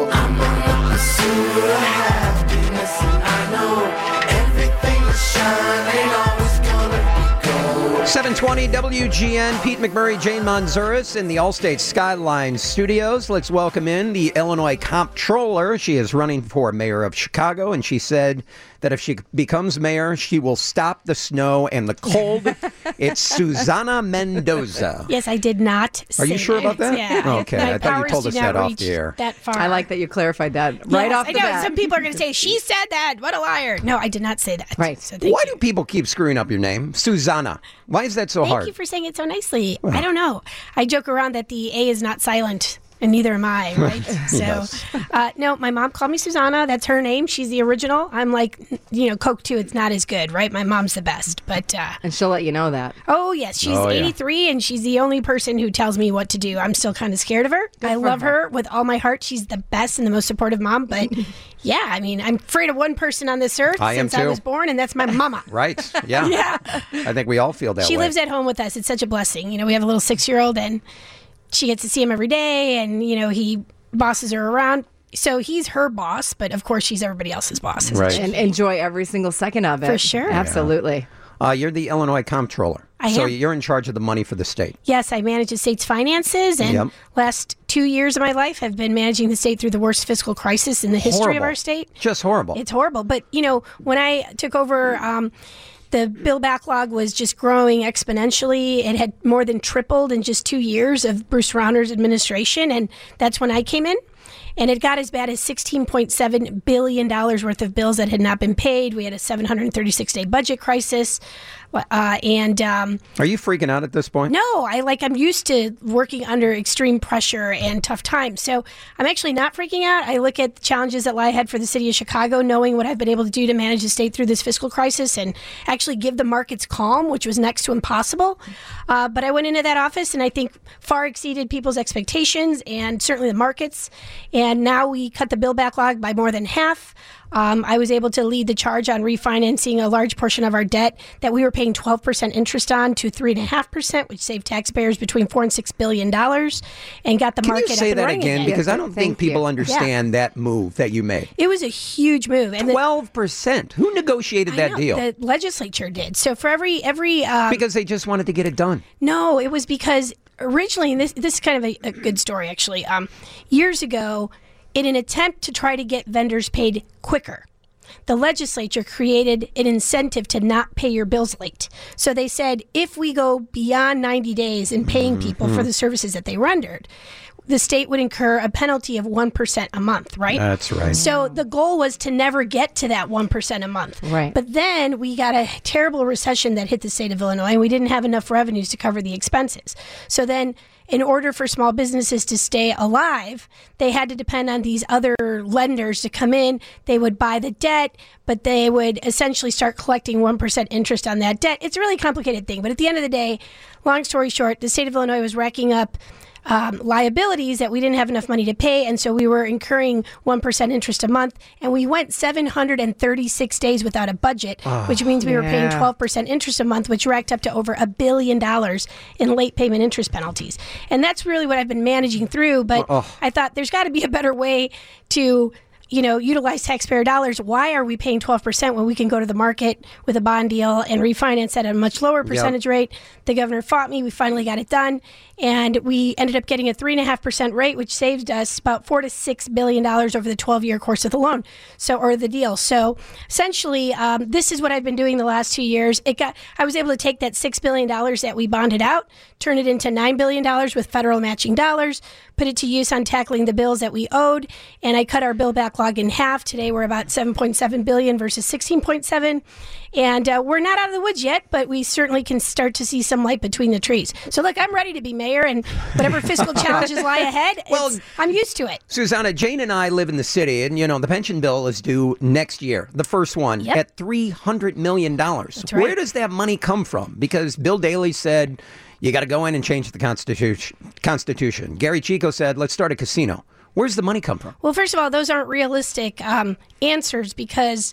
[SPEAKER 7] seven twenty W G N, Pete McMurray, Jane Manzuris in the Allstate Skyline Studios. Let's welcome in the Illinois Comptroller. She is running for mayor of Chicago, and she said that if she becomes mayor, she will stop the snow and the cold. It's Susana Mendoza.
[SPEAKER 9] Yes, I did not
[SPEAKER 7] Are you
[SPEAKER 9] say
[SPEAKER 7] sure about that?
[SPEAKER 9] Yeah.
[SPEAKER 7] Okay,
[SPEAKER 9] My
[SPEAKER 7] I thought you
[SPEAKER 9] powers
[SPEAKER 7] told
[SPEAKER 9] do
[SPEAKER 7] us
[SPEAKER 9] not
[SPEAKER 7] that off
[SPEAKER 9] reach
[SPEAKER 7] the air.
[SPEAKER 9] That far.
[SPEAKER 8] I like that you clarified that right
[SPEAKER 9] Yes,
[SPEAKER 8] off
[SPEAKER 9] I
[SPEAKER 8] the
[SPEAKER 9] know.
[SPEAKER 8] bat.
[SPEAKER 9] Some people are going to say, she said that. What a liar. No, I did not say that.
[SPEAKER 8] Right.
[SPEAKER 9] So thank
[SPEAKER 7] Why
[SPEAKER 9] you.
[SPEAKER 7] do people keep screwing up your name? Susana. Why is that so
[SPEAKER 9] Thank
[SPEAKER 7] hard?
[SPEAKER 9] you for saying it so nicely. I don't know. I joke around that the A is not silent, and neither am I, right? So,
[SPEAKER 7] Yes.
[SPEAKER 9] uh, no, my mom called me Susana. That's her name. She's the original. I'm like, you know, Coke too. It's not as good, right? My mom's the best. But, uh,
[SPEAKER 8] And she'll let you know that.
[SPEAKER 9] oh, yes. She's
[SPEAKER 7] Oh, yeah.
[SPEAKER 9] eighty-three, and she's the only person who tells me what to do. I'm still kind of scared of her. I love her. with all my heart. She's the best and the most supportive mom. But, yeah, I mean, I'm afraid of one person on this earth
[SPEAKER 7] I am
[SPEAKER 9] since I
[SPEAKER 7] too.
[SPEAKER 9] was born, and that's my mama.
[SPEAKER 7] Right? Yeah.
[SPEAKER 9] Yeah.
[SPEAKER 7] I think we all feel that
[SPEAKER 9] She
[SPEAKER 7] way.
[SPEAKER 9] lives at home with us. It's such a blessing. You know, we have a little six-year-old, and she gets to see him every day, and, you know, he bosses her around. So he's her boss, but of course she's everybody else's boss. isn't
[SPEAKER 7] Right.
[SPEAKER 9] she?
[SPEAKER 8] And enjoy every single second of it.
[SPEAKER 9] For sure. Yeah.
[SPEAKER 8] Absolutely.
[SPEAKER 7] Uh, you're the Illinois Comptroller.
[SPEAKER 9] I
[SPEAKER 7] so
[SPEAKER 9] am.
[SPEAKER 7] you're in charge of the money for the state.
[SPEAKER 9] Yes, I manage the state's finances, and
[SPEAKER 7] Yep.
[SPEAKER 9] last two years of my life, I've been managing the state through the worst fiscal crisis in the history
[SPEAKER 7] Horrible.
[SPEAKER 9] of our state.
[SPEAKER 7] Just horrible.
[SPEAKER 9] It's horrible. But, you know, when I took over, um, the bill backlog was just growing exponentially. It had more than tripled in just two years of Bruce Rauner's administration, and that's when I came in. And it got as bad as sixteen point seven billion dollars worth of bills that had not been paid. We had a seven hundred thirty-six day budget crisis. Uh, and um,
[SPEAKER 7] Are you freaking out at this point?
[SPEAKER 9] no, I like I'm used to working under extreme pressure and tough times. So I'm actually not freaking out. I look at the challenges that lie ahead for the city of Chicago, knowing what I've been able to do to manage the state through this fiscal crisis and actually give the markets calm, which was next to impossible. Uh, but I went into that office and I think far exceeded people's expectations and certainly the markets. And now we cut the bill backlog by more than half. Um, I was able to lead the charge on refinancing a large portion of our debt that we were paying twelve percent interest on to three point five percent, which saved taxpayers between four and six billion dollars, and got the
[SPEAKER 7] Can
[SPEAKER 9] market
[SPEAKER 7] you say
[SPEAKER 9] up and
[SPEAKER 7] that
[SPEAKER 9] running
[SPEAKER 7] again? Because I don't
[SPEAKER 8] Thank
[SPEAKER 7] think people
[SPEAKER 8] you.
[SPEAKER 7] understand that move that you made.
[SPEAKER 9] It was a huge move, and the,
[SPEAKER 7] Twelve percent. Who negotiated
[SPEAKER 9] I
[SPEAKER 7] that
[SPEAKER 9] know,
[SPEAKER 7] deal?
[SPEAKER 9] the legislature did. So for every every um,
[SPEAKER 7] Because they just wanted to get it done.
[SPEAKER 9] No, it was because originally, and this this is kind of a, a good story actually. Um, years ago, in an attempt to try to get vendors paid quicker, the legislature created an incentive to not pay your bills late. So they said if we go beyond ninety days in paying people for the services that they rendered, the state would incur a penalty of one percent a month, right?
[SPEAKER 7] That's right.
[SPEAKER 9] So the goal was to never get to that one percent a month.
[SPEAKER 8] Right.
[SPEAKER 9] But then we got a terrible recession that hit the state of Illinois, and we didn't have enough revenues to cover the expenses. So then, in order for small businesses to stay alive, they had to depend on these other lenders to come in. They would buy the debt, but they would essentially start collecting one percent interest on that debt. It's a really complicated thing. But at the end of the day, long story short, the state of Illinois was racking up Um, liabilities that we didn't have enough money to pay, and so we were incurring one percent interest a month, and we went seven hundred thirty-six days without a budget, which means we were paying
[SPEAKER 8] yeah.
[SPEAKER 9] twelve percent interest a month, which racked up to over a billion dollars in late payment interest penalties. And that's really what I've been managing through, but I thought there's got to be a better way to you know, utilize taxpayer dollars. Why are we paying twelve percent when we can go to the market with a bond deal and refinance at a much lower percentage rate? The governor fought me. We finally got it done. And we ended up getting a three point five percent rate, which saved us about four to six billion dollars over the twelve-year course of the loan, so or the deal. So essentially, um, this is what I've been doing the last two years. It got I was able to take that six billion dollars that we bonded out, turn it into nine billion dollars with federal matching dollars, put it to use on tackling the bills that we owed, and I cut our bill backlog in half. Today we're about seven point seven billion dollars versus sixteen point seven, and uh, we're not out of the woods yet, but we certainly can start to see some light between the trees. So look, I'm ready to be mayor, and whatever fiscal challenges lie ahead,
[SPEAKER 7] Well,
[SPEAKER 9] it's, I'm used to it.
[SPEAKER 7] Susanna, Jane and I live in the city, and, you know, the pension bill is due next year, the first one,
[SPEAKER 9] Yep.
[SPEAKER 7] at three hundred million dollars.
[SPEAKER 9] That's right.
[SPEAKER 7] Where does that money come from? Because Bill Daley said, you got to go in and change the Constitution. Constitution. Gary Chico said, let's start a casino. Where's the money come from?
[SPEAKER 9] Well, first of all, those aren't realistic um, answers because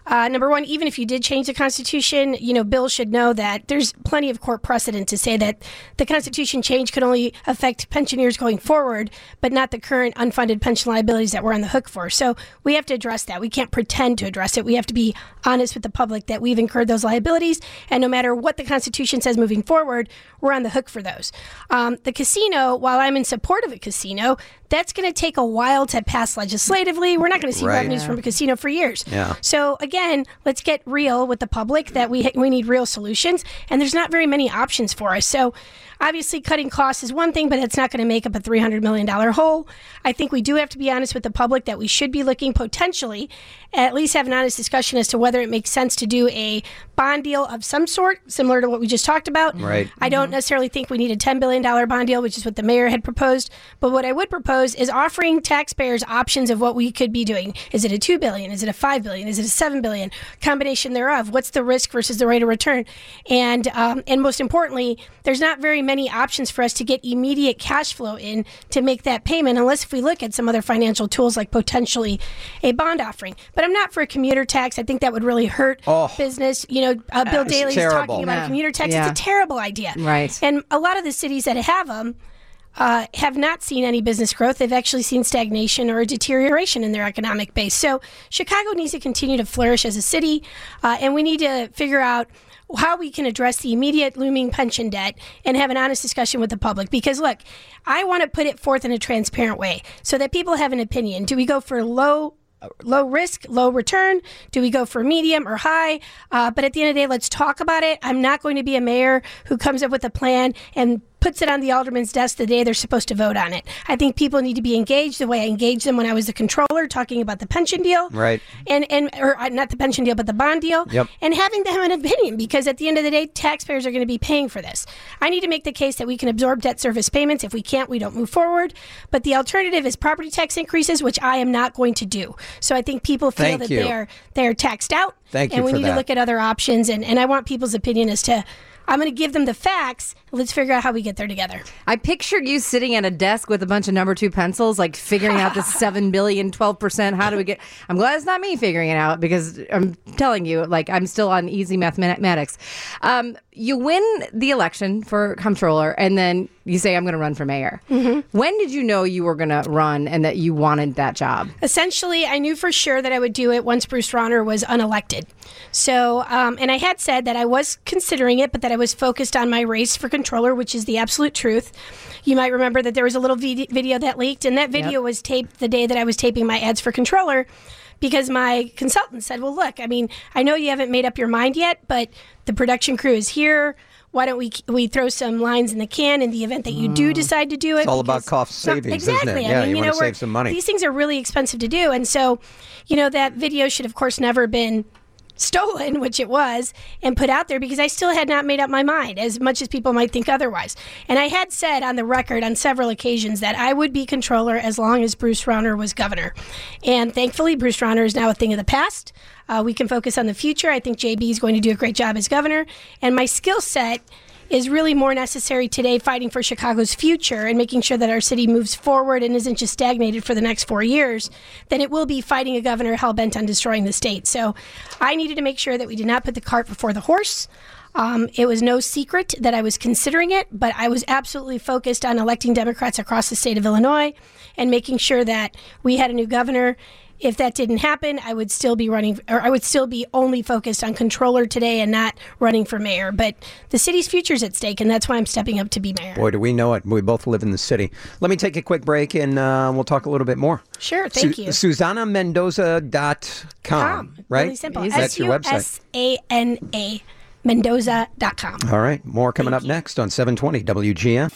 [SPEAKER 9] Uh, number one, even if you did change the Constitution, you know, Bill should know that there's plenty of court precedent to say that the Constitution change could only affect pensioners going forward, but not the current unfunded pension liabilities that we're on the hook for. So we have to address that. We can't pretend to address it. We have to be honest with the public that we've incurred those liabilities, and no matter what the Constitution says moving forward, we're on the hook for those. Um, the casino, while I'm in support of a casino, that's going to take a while to pass legislatively. We're not going to see
[SPEAKER 7] Right.
[SPEAKER 9] revenues from a casino for years.
[SPEAKER 7] Yeah.
[SPEAKER 9] So again, let's get real with the public that we we need real solutions, and there's not very many options for us. So obviously cutting costs is one thing, but it's not going to make up a three hundred million dollars hole. I think we do have to be honest with the public that we should be looking potentially, at least have an honest discussion as to whether it makes sense to do a bond deal of some sort, similar to what we just talked about.
[SPEAKER 7] Right.
[SPEAKER 9] I don't necessarily think we need a ten billion dollars bond deal, which is what the mayor had proposed. But what I would propose is offering taxpayers options of what we could be doing. Is it a two billion dollars? Is it a five billion dollars? Is it a seven billion dollars? Combination thereof. What's the risk versus the rate of return? And um, and most importantly, there's not very many options for us to get immediate cash flow in to make that payment, unless if we look at some other financial tools like potentially a bond offering. But I'm not for a commuter tax. I think that would really hurt
[SPEAKER 7] Oh.
[SPEAKER 9] business. You know, uh, Bill
[SPEAKER 7] It's
[SPEAKER 9] Daley's
[SPEAKER 7] terrible.
[SPEAKER 9] talking about
[SPEAKER 8] Yeah.
[SPEAKER 9] a commuter tax.
[SPEAKER 8] Yeah.
[SPEAKER 9] It's a terrible idea.
[SPEAKER 8] Right.
[SPEAKER 9] And a lot of the cities that have them uh, have not seen any business growth. They've actually seen stagnation or a deterioration in their economic base. So Chicago needs to continue to flourish as a city, uh, and we need to figure out how we can address the immediate looming pension debt and have an honest discussion with the public. Because, look, I want to put it forth in a transparent way so that people have an opinion. Do we go for low low risk, low return? Do we go for medium or high? Uh, but at the end of the day, let's talk about it. I'm not going to be a mayor who comes up with a plan and puts it on the alderman's desk the day they're supposed to vote on it. I think people need to be engaged the way I engaged them when I was the controller, talking about the pension deal.
[SPEAKER 7] Right.
[SPEAKER 9] And, and or uh, not the pension deal, but the bond deal.
[SPEAKER 7] Yep.
[SPEAKER 9] And having them an opinion, because at the end of the day, taxpayers are going to be paying for this. I need to make the case that we can absorb debt service payments. If we can't, we don't move forward. But the alternative is property tax increases, which I am not going to do. So I think people feel
[SPEAKER 7] Thank
[SPEAKER 9] that
[SPEAKER 7] you.
[SPEAKER 9] they are they are taxed out.
[SPEAKER 7] Thank you
[SPEAKER 9] And we
[SPEAKER 7] for
[SPEAKER 9] need
[SPEAKER 7] that.
[SPEAKER 9] to look at other options. And, and I want people's opinion as to, I'm going to give them the facts. Let's figure out how we get there together.
[SPEAKER 8] I pictured you sitting at a desk with a bunch of number two pencils, like figuring out this seven billion, twelve percent. How do we get? I'm glad it's not me figuring it out, because I'm telling you, like, I'm still on easy mathematics. Um, you win the election for comptroller, and then you say, I'm going to run for mayor.
[SPEAKER 9] Mm-hmm.
[SPEAKER 8] When did you know you were going to run and that you wanted that job?
[SPEAKER 9] Essentially, I knew for sure that I would do it once Bruce Rauner was unelected. So, um, and I had said that I was considering it, but that I was focused on my race for controller, which is the absolute truth. You might remember that there was a little vid- video that leaked, and that video
[SPEAKER 8] Yep.
[SPEAKER 9] was taped the day that I was taping my ads for controller, because my consultant said, well, look, I mean, I know you haven't made up your mind yet, but the production crew is here. Why don't we we throw some lines in the can in the event that you do decide to do it?
[SPEAKER 7] It's all about
[SPEAKER 9] Because-
[SPEAKER 7] cost
[SPEAKER 9] So-
[SPEAKER 7] savings,
[SPEAKER 9] exactly.
[SPEAKER 7] isn't it?
[SPEAKER 9] I
[SPEAKER 7] Yeah,
[SPEAKER 9] mean,
[SPEAKER 7] you wanna
[SPEAKER 9] know, we're-
[SPEAKER 7] save some money.
[SPEAKER 9] These things are really expensive to do. And so, you know, that video should, of course, never been stolen, which it was, and put out there, because I still had not made up my mind, as much as people might think otherwise. And I had said on the record on several occasions that I would be controller as long as Bruce Rauner was governor. And thankfully, Bruce Rauner is now a thing of the past. Uh, we can focus on the future. I think J B is going to do a great job as governor. And my skill set is really more necessary today, fighting for Chicago's future and making sure that our city moves forward and isn't just stagnated for the next four years, than it will be fighting a governor hell-bent on destroying the state. So I needed to make sure that we did not put the cart before the horse. Um, it was no secret that I was considering it, but I was absolutely focused on electing Democrats across the state of Illinois and making sure that we had a new governor. If that didn't happen, I would still be running, or I would still be only focused on controller today and not running for mayor. But the city's future is at stake, and that's why I'm stepping up to be mayor.
[SPEAKER 7] Boy, do we know it. We both live in the city. Let me take a quick break, and uh, we'll talk a little bit more.
[SPEAKER 9] Sure, thank you.
[SPEAKER 7] Susana Mendoza dot com, right?
[SPEAKER 9] Really simple.
[SPEAKER 7] That's your website.
[SPEAKER 9] S U S A N A Mendoza dot com.
[SPEAKER 7] All right. More coming
[SPEAKER 9] Thank
[SPEAKER 7] up
[SPEAKER 9] you.
[SPEAKER 7] next on seven twenty W G N.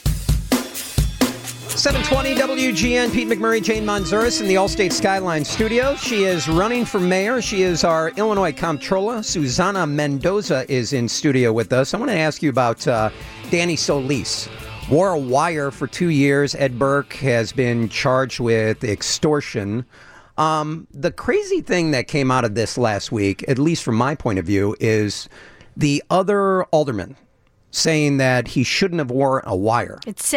[SPEAKER 7] seven twenty W G N, Pete McMurray, Jane Manzuris in the Allstate Skyline studio. She is running for mayor. She is our Illinois comptroller. Susana Mendoza is in studio with us. I want to ask you about uh, Danny Solis. Wore a wire for two years. Ed Burke has been charged with extortion. Um, the crazy thing that came out of this last week, at least from my point of view, is the other alderman saying that he shouldn't have wore a wire.
[SPEAKER 9] It's sick.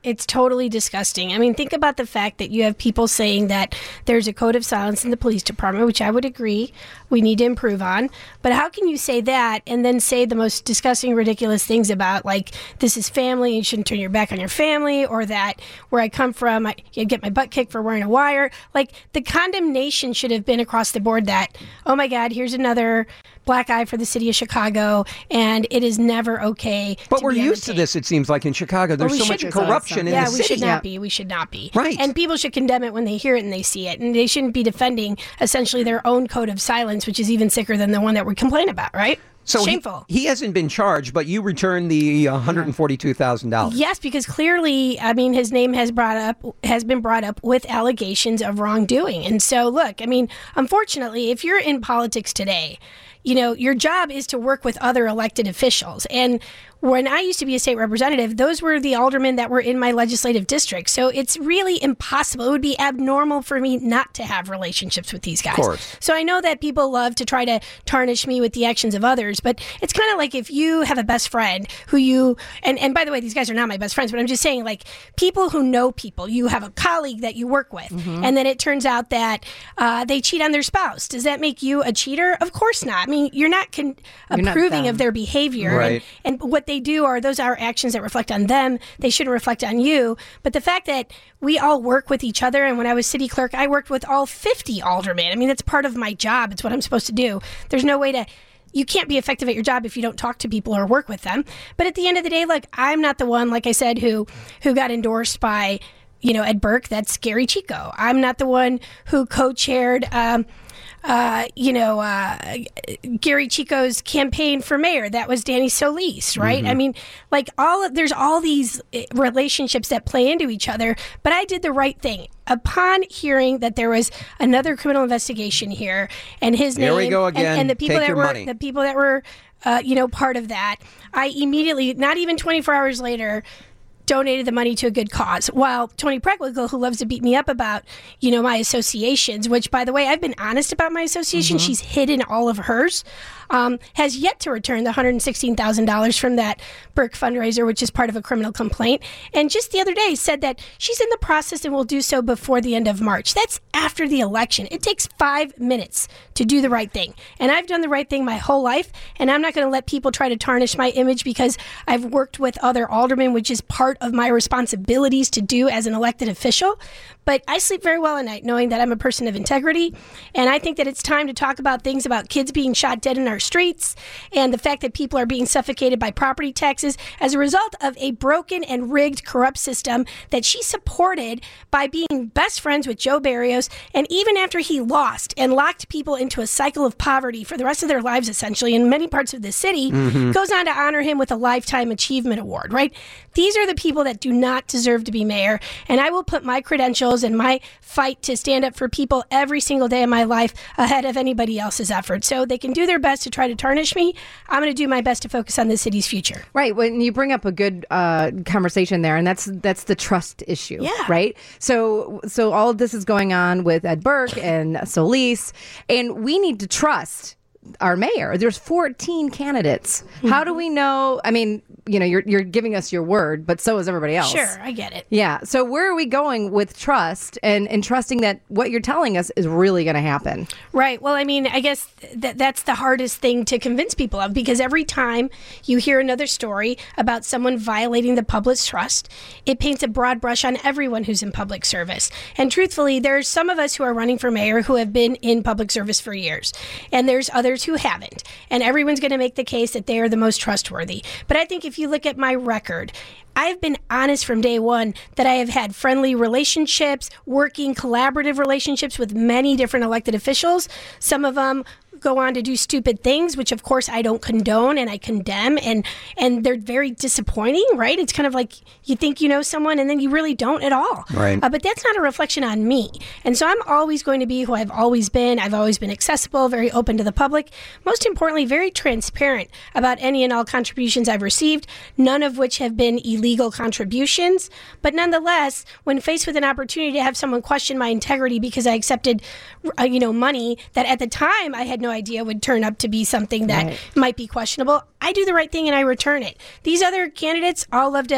[SPEAKER 9] It's totally disgusting. I mean, think about the fact that you have people saying that there's a code of silence in the police department, which I would agree we need to improve on. But how can you say that and then say the most disgusting, ridiculous things about, like, this is family, you shouldn't turn your back on your family, or that where I come from, I you get my butt kicked for wearing a wire? Like, the condemnation should have been across the board that, oh my God, here's another black eye for the city of Chicago, and it is never okay.
[SPEAKER 7] But
[SPEAKER 9] to
[SPEAKER 7] we're
[SPEAKER 9] be
[SPEAKER 7] used to this, it seems like, in Chicago. There's
[SPEAKER 9] well, we
[SPEAKER 7] so much
[SPEAKER 9] should-
[SPEAKER 7] corruption in
[SPEAKER 9] yeah,
[SPEAKER 7] the
[SPEAKER 9] we
[SPEAKER 7] city.
[SPEAKER 9] should not be. We should not be.
[SPEAKER 7] Right.
[SPEAKER 9] And people should condemn it when they hear it and they see it. And they shouldn't be defending essentially their own code of silence, which is even sicker than the one that we complain about, right?
[SPEAKER 7] So he,
[SPEAKER 9] Shameful.
[SPEAKER 7] he hasn't been charged, but you returned the one hundred forty-two thousand dollars.
[SPEAKER 9] Yes, because clearly, I mean, his name has brought up has been brought up with allegations of wrongdoing. And so, look, I mean, unfortunately, if you're in politics today, you know, your job is to work with other elected officials. And when I used to be a state representative, those were the aldermen that were in my legislative district. So it's really impossible. It would be abnormal for me not to have relationships with these guys.
[SPEAKER 7] Of course.
[SPEAKER 9] So I know that people love to try to tarnish me with the actions of others, but it's kind of like if you have a best friend who you, and, and by the way, these guys are not my best friends, but I'm just saying, like, people who know people, you have a colleague that you work with,
[SPEAKER 8] Mm-hmm.
[SPEAKER 9] and then it turns out that uh, they cheat on their spouse. Does that make you a cheater? Of course not. I mean, you're not con-
[SPEAKER 8] You're not
[SPEAKER 9] approving
[SPEAKER 8] them.
[SPEAKER 9] of their behavior.
[SPEAKER 7] Right.
[SPEAKER 9] And, and what they do are, those are actions that reflect on them. They shouldn't reflect on you. But the fact that we all work with each other, and when I was city clerk, I worked with all fifty aldermen. I mean, that's part of my job. It's what I'm supposed to do. There's no way to... You can't be effective at your job if you don't talk to people or work with them. But at the end of the day, look, I'm not the one, like I said, who who got endorsed by, you know, Ed Burke. That's Gary Chico. I'm not the one who co-chaired... Um, Uh, you know, uh, Gary Chico's campaign for mayor. That was Danny Solis, right? I mean, like, all of, there's all these eh, relationships that play into each other, but I did the right thing. Upon hearing that there was another criminal investigation here, and his
[SPEAKER 7] Here
[SPEAKER 9] name,
[SPEAKER 7] we go
[SPEAKER 9] and-
[SPEAKER 7] again.
[SPEAKER 9] and, the people
[SPEAKER 7] Take
[SPEAKER 9] that
[SPEAKER 7] your
[SPEAKER 9] were
[SPEAKER 7] money.
[SPEAKER 9] the people that were, uh, you know, part of that, I immediately, not even twenty-four hours later, donated the money to a good cause. While Tony Preckwinkle, who loves to beat me up about, you know, my associations, which, by the way, I've been honest about my association. She's hidden all of hers. Um, has yet to return the one hundred sixteen thousand dollars from that Burke fundraiser, which is part of a criminal complaint. And just the other day said that she's in the process and will do so before the end of March. That's after the election. It takes five minutes to do the right thing. And I've done the right thing my whole life, and I'm not going to let people try to tarnish my image because I've worked with other aldermen, which is part of my responsibilities to do as an elected official. But I sleep very well at night knowing that I'm a person of integrity. And I think that it's time to talk about things about kids being shot dead in our streets and the fact that people are being suffocated by property taxes as a result of a broken and rigged, corrupt system that she supported by being best friends with Joe Barrios. And even after he lost and locked people into a cycle of poverty for the rest of their lives, essentially, in many parts of the city,
[SPEAKER 7] Mm-hmm.
[SPEAKER 9] goes on to honor him with a Lifetime Achievement Award, right? These are the people that do not deserve to be mayor. And I will put my credentials and my fight to stand up for people every single day of my life ahead of anybody else's effort. So they can do their best to try to tarnish me. I'm going to do my best to focus on the city's future.
[SPEAKER 8] Right. When you bring up a good uh, conversation there, and that's that's the trust issue.
[SPEAKER 9] Yeah.
[SPEAKER 8] Right. So so all of this is going on with Ed Burke and Solis, and we need to trust our mayor. There's fourteen candidates. How do we know? I mean, you know, you're you're giving us your word, but so is everybody else.
[SPEAKER 9] Sure, I get it.
[SPEAKER 8] Yeah. So where are we going with trust and, and trusting that what you're telling us is really going to happen?
[SPEAKER 9] Right. Well, I mean, I guess that that's the hardest thing to convince people of, because every time you hear another story about someone violating the public's trust, it paints a broad brush on everyone who's in public service. And truthfully, there's some of us who are running for mayor who have been in public service for years, and there's others who haven't. And everyone's going to make the case that they are the most trustworthy. But I think if you look at my record, I've been honest from day one that I have had friendly relationships, working collaborative relationships with many different elected officials. Some of them go on to do stupid things, which of course I don't condone and I condemn, and and they're very disappointing, right? It's kind of like you think you know someone and then you really don't at all.
[SPEAKER 7] Right.
[SPEAKER 9] Uh, but that's not a reflection on me. And so I'm always going to be who I've always been. I've always been accessible, very open to the public. Most importantly, very transparent about any and all contributions I've received, none of which have been illegal contributions. But nonetheless, when faced with an opportunity to have someone question my integrity because I accepted, uh, you know, money that at the time I had no idea would turn up to be something that
[SPEAKER 8] Right.
[SPEAKER 9] might be questionable, I do the right thing and I return it. These other candidates all love to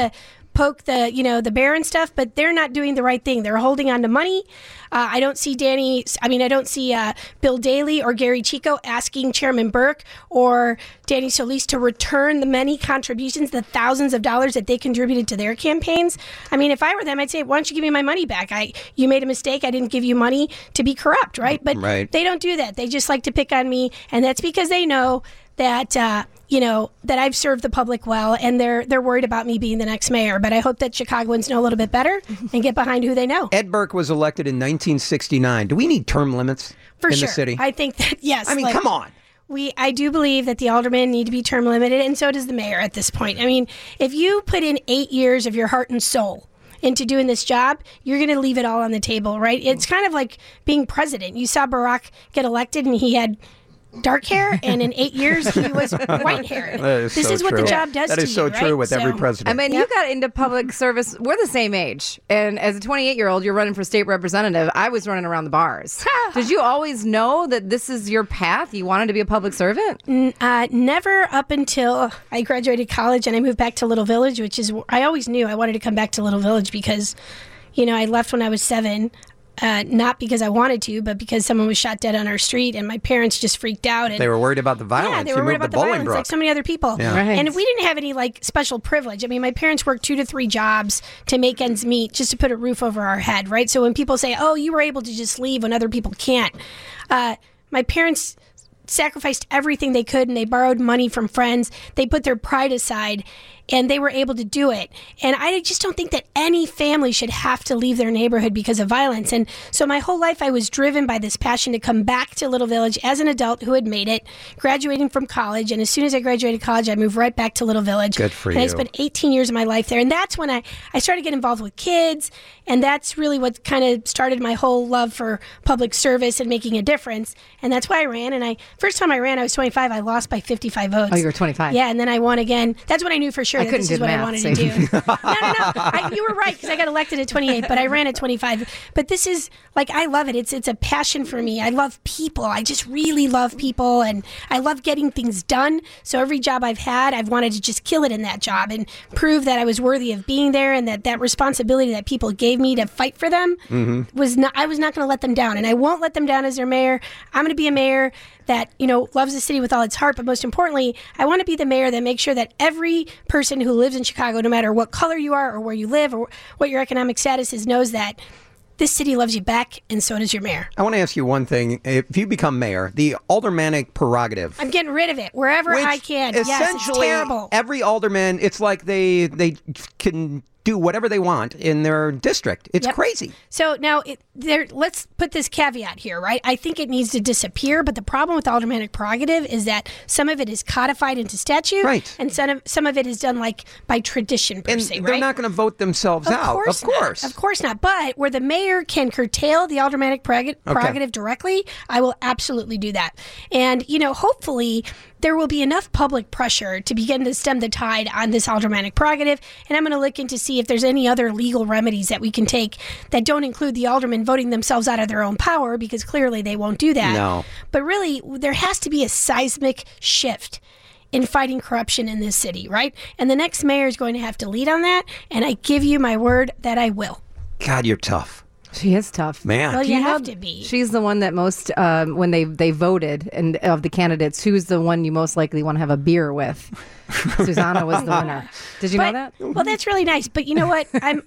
[SPEAKER 9] poke the, you know, the bear and stuff, but they're not doing the right thing. They're holding on to money. Uh, I don't see Danny, I mean, I don't see uh, Bill Daley or Gary Chico asking Chairman Burke or Danny Solis to return the many contributions, the thousands of dollars that they contributed to their campaigns. I mean, if I were them, I'd say, why don't you give me my money back? I You made a mistake. I didn't give you money to be corrupt, right? But
[SPEAKER 7] right.
[SPEAKER 9] they don't do that. They just like to pick on me, and that's because they know that uh, you know that I've served the public well, and they're they're worried about me being the next mayor. But I hope that Chicagoans know a little bit better and get behind who they know.
[SPEAKER 7] Ed Burke was elected in nineteen sixty-nine. Do we need term limits
[SPEAKER 9] For
[SPEAKER 7] in
[SPEAKER 9] sure.
[SPEAKER 7] the city?
[SPEAKER 9] I think that yes.
[SPEAKER 7] I mean,
[SPEAKER 9] like,
[SPEAKER 7] come on.
[SPEAKER 9] We, I do believe that the aldermen need to be term limited, and so does the mayor at this point. I mean, if you put in eight years of your heart and soul into doing this job, you're going to leave it all on the table, right? It's kind of like being president. You saw Barack get elected, and he had dark hair, and in eight years he was white hair.
[SPEAKER 7] Is
[SPEAKER 9] this
[SPEAKER 7] so
[SPEAKER 9] is what
[SPEAKER 7] true.
[SPEAKER 9] the job does
[SPEAKER 7] That
[SPEAKER 9] to
[SPEAKER 7] is so
[SPEAKER 9] you,
[SPEAKER 7] true
[SPEAKER 9] right?
[SPEAKER 7] with
[SPEAKER 9] so,
[SPEAKER 7] every president.
[SPEAKER 8] I mean,
[SPEAKER 9] Yep.
[SPEAKER 8] you got into public service. We're the same age. And as a twenty-eight-year-old, you're running for state representative. I was running around the bars. Did you always know that this is your path? You wanted to be a public servant?
[SPEAKER 9] Uh, never up until I graduated college and I moved back to Little Village, which is, I always knew I wanted to come back to Little Village because, you know, I left when I was seven. Uh, not because I wanted to, but because someone was shot dead on our street, and my parents just freaked out. And
[SPEAKER 7] They were worried about the violence.
[SPEAKER 9] Yeah, they
[SPEAKER 7] You
[SPEAKER 9] were worried
[SPEAKER 7] moved
[SPEAKER 9] about
[SPEAKER 7] to
[SPEAKER 9] the violence,
[SPEAKER 7] Bolingbrook.
[SPEAKER 9] like so many other people.
[SPEAKER 7] Yeah.
[SPEAKER 8] Right.
[SPEAKER 9] And if we didn't have any like special privilege, I mean, my parents worked two to three jobs to make ends meet, just to put a roof over our head, right? So when people say, "Oh, you were able to just leave when other people can't," uh, my parents sacrificed everything they could, and they borrowed money from friends. They put their pride aside, and they were able to do it. And I just don't think that any family should have to leave their neighborhood because of violence. And so my whole life I was driven by this passion to come back to Little Village as an adult who had made it, graduating from college. And as soon as I graduated college, I moved right back to Little Village.
[SPEAKER 7] Good for
[SPEAKER 9] and
[SPEAKER 7] you.
[SPEAKER 9] I spent eighteen years of my life there. And that's when I, I started getting involved with kids. And that's really what kind of started my whole love for public service and making a difference. And that's why I ran. And I first time I ran, I was twenty-five. I lost by fifty-five votes.
[SPEAKER 8] Oh, you were twenty-five.
[SPEAKER 9] Yeah, and then I won again. That's when I knew for sure
[SPEAKER 8] I
[SPEAKER 9] that
[SPEAKER 8] couldn't
[SPEAKER 9] this is
[SPEAKER 8] do
[SPEAKER 9] what
[SPEAKER 8] math,
[SPEAKER 9] I wanted
[SPEAKER 8] see?
[SPEAKER 9] to do. no, no, no. I, you were right because I got elected at twenty-eight, but I ran at twenty-five. But this is like I love it. It's it's a passion for me. I love people. I just really love people, and I love getting things done. So every job I've had, I've wanted to just kill it in that job and prove that I was worthy of being there, and that that responsibility that people gave me to fight for them mm-hmm. was not. I was not going to let them down, and I won't let them down as their mayor. I'm going to be a mayor that, you know, loves the city with all its heart, but most importantly, I want to be the mayor that makes sure that every person who lives in Chicago, no matter what color you are or where you live or what your economic status is, knows that this city loves you back, and so does your mayor.
[SPEAKER 7] I want to ask you one thing. If you become mayor, the aldermanic prerogative.
[SPEAKER 9] I'm getting rid of it wherever
[SPEAKER 7] which
[SPEAKER 9] I can. Yes, it's
[SPEAKER 7] essentially,
[SPEAKER 9] terrible.
[SPEAKER 7] every alderman, it's like they they can do whatever they want in their district. It's
[SPEAKER 9] Yep.
[SPEAKER 7] crazy.
[SPEAKER 9] So now, it, there. let's put this caveat here, right? I think it needs to disappear, but the problem with aldermanic prerogative is that some of it is codified into statute,
[SPEAKER 7] Right.
[SPEAKER 9] and some of, some of it is done like by tradition per
[SPEAKER 7] And
[SPEAKER 9] se,
[SPEAKER 7] they're
[SPEAKER 9] right?
[SPEAKER 7] not going to vote themselves
[SPEAKER 9] Of
[SPEAKER 7] out.
[SPEAKER 9] course
[SPEAKER 7] of course.
[SPEAKER 9] Not. Of course not. But where the mayor can curtail the aldermanic prerog- prerogative directly, I will absolutely do that. And, you know, hopefully there will be enough public pressure to begin to stem the tide on this aldermanic prerogative. And I'm going to look into see if there's any other legal remedies that we can take that don't include the aldermen voting themselves out of their own power, because clearly they won't do that.
[SPEAKER 7] No.
[SPEAKER 9] But really, there has to be a seismic shift in fighting corruption in this city, right? And the next mayor is going to have to lead on that, and I give you my word that I will.
[SPEAKER 7] God, you're tough.
[SPEAKER 8] She is tough.
[SPEAKER 7] Man.
[SPEAKER 9] Well,
[SPEAKER 8] Do
[SPEAKER 9] you,
[SPEAKER 8] you
[SPEAKER 9] have
[SPEAKER 8] know-
[SPEAKER 9] to be.
[SPEAKER 8] She's the one that most, um, when they, they voted, and of the candidates, who's the one you most likely want to have a beer with? Susanna was the winner. Did you
[SPEAKER 9] But-
[SPEAKER 8] know that?
[SPEAKER 9] Well, that's really nice. But you know what? I'm.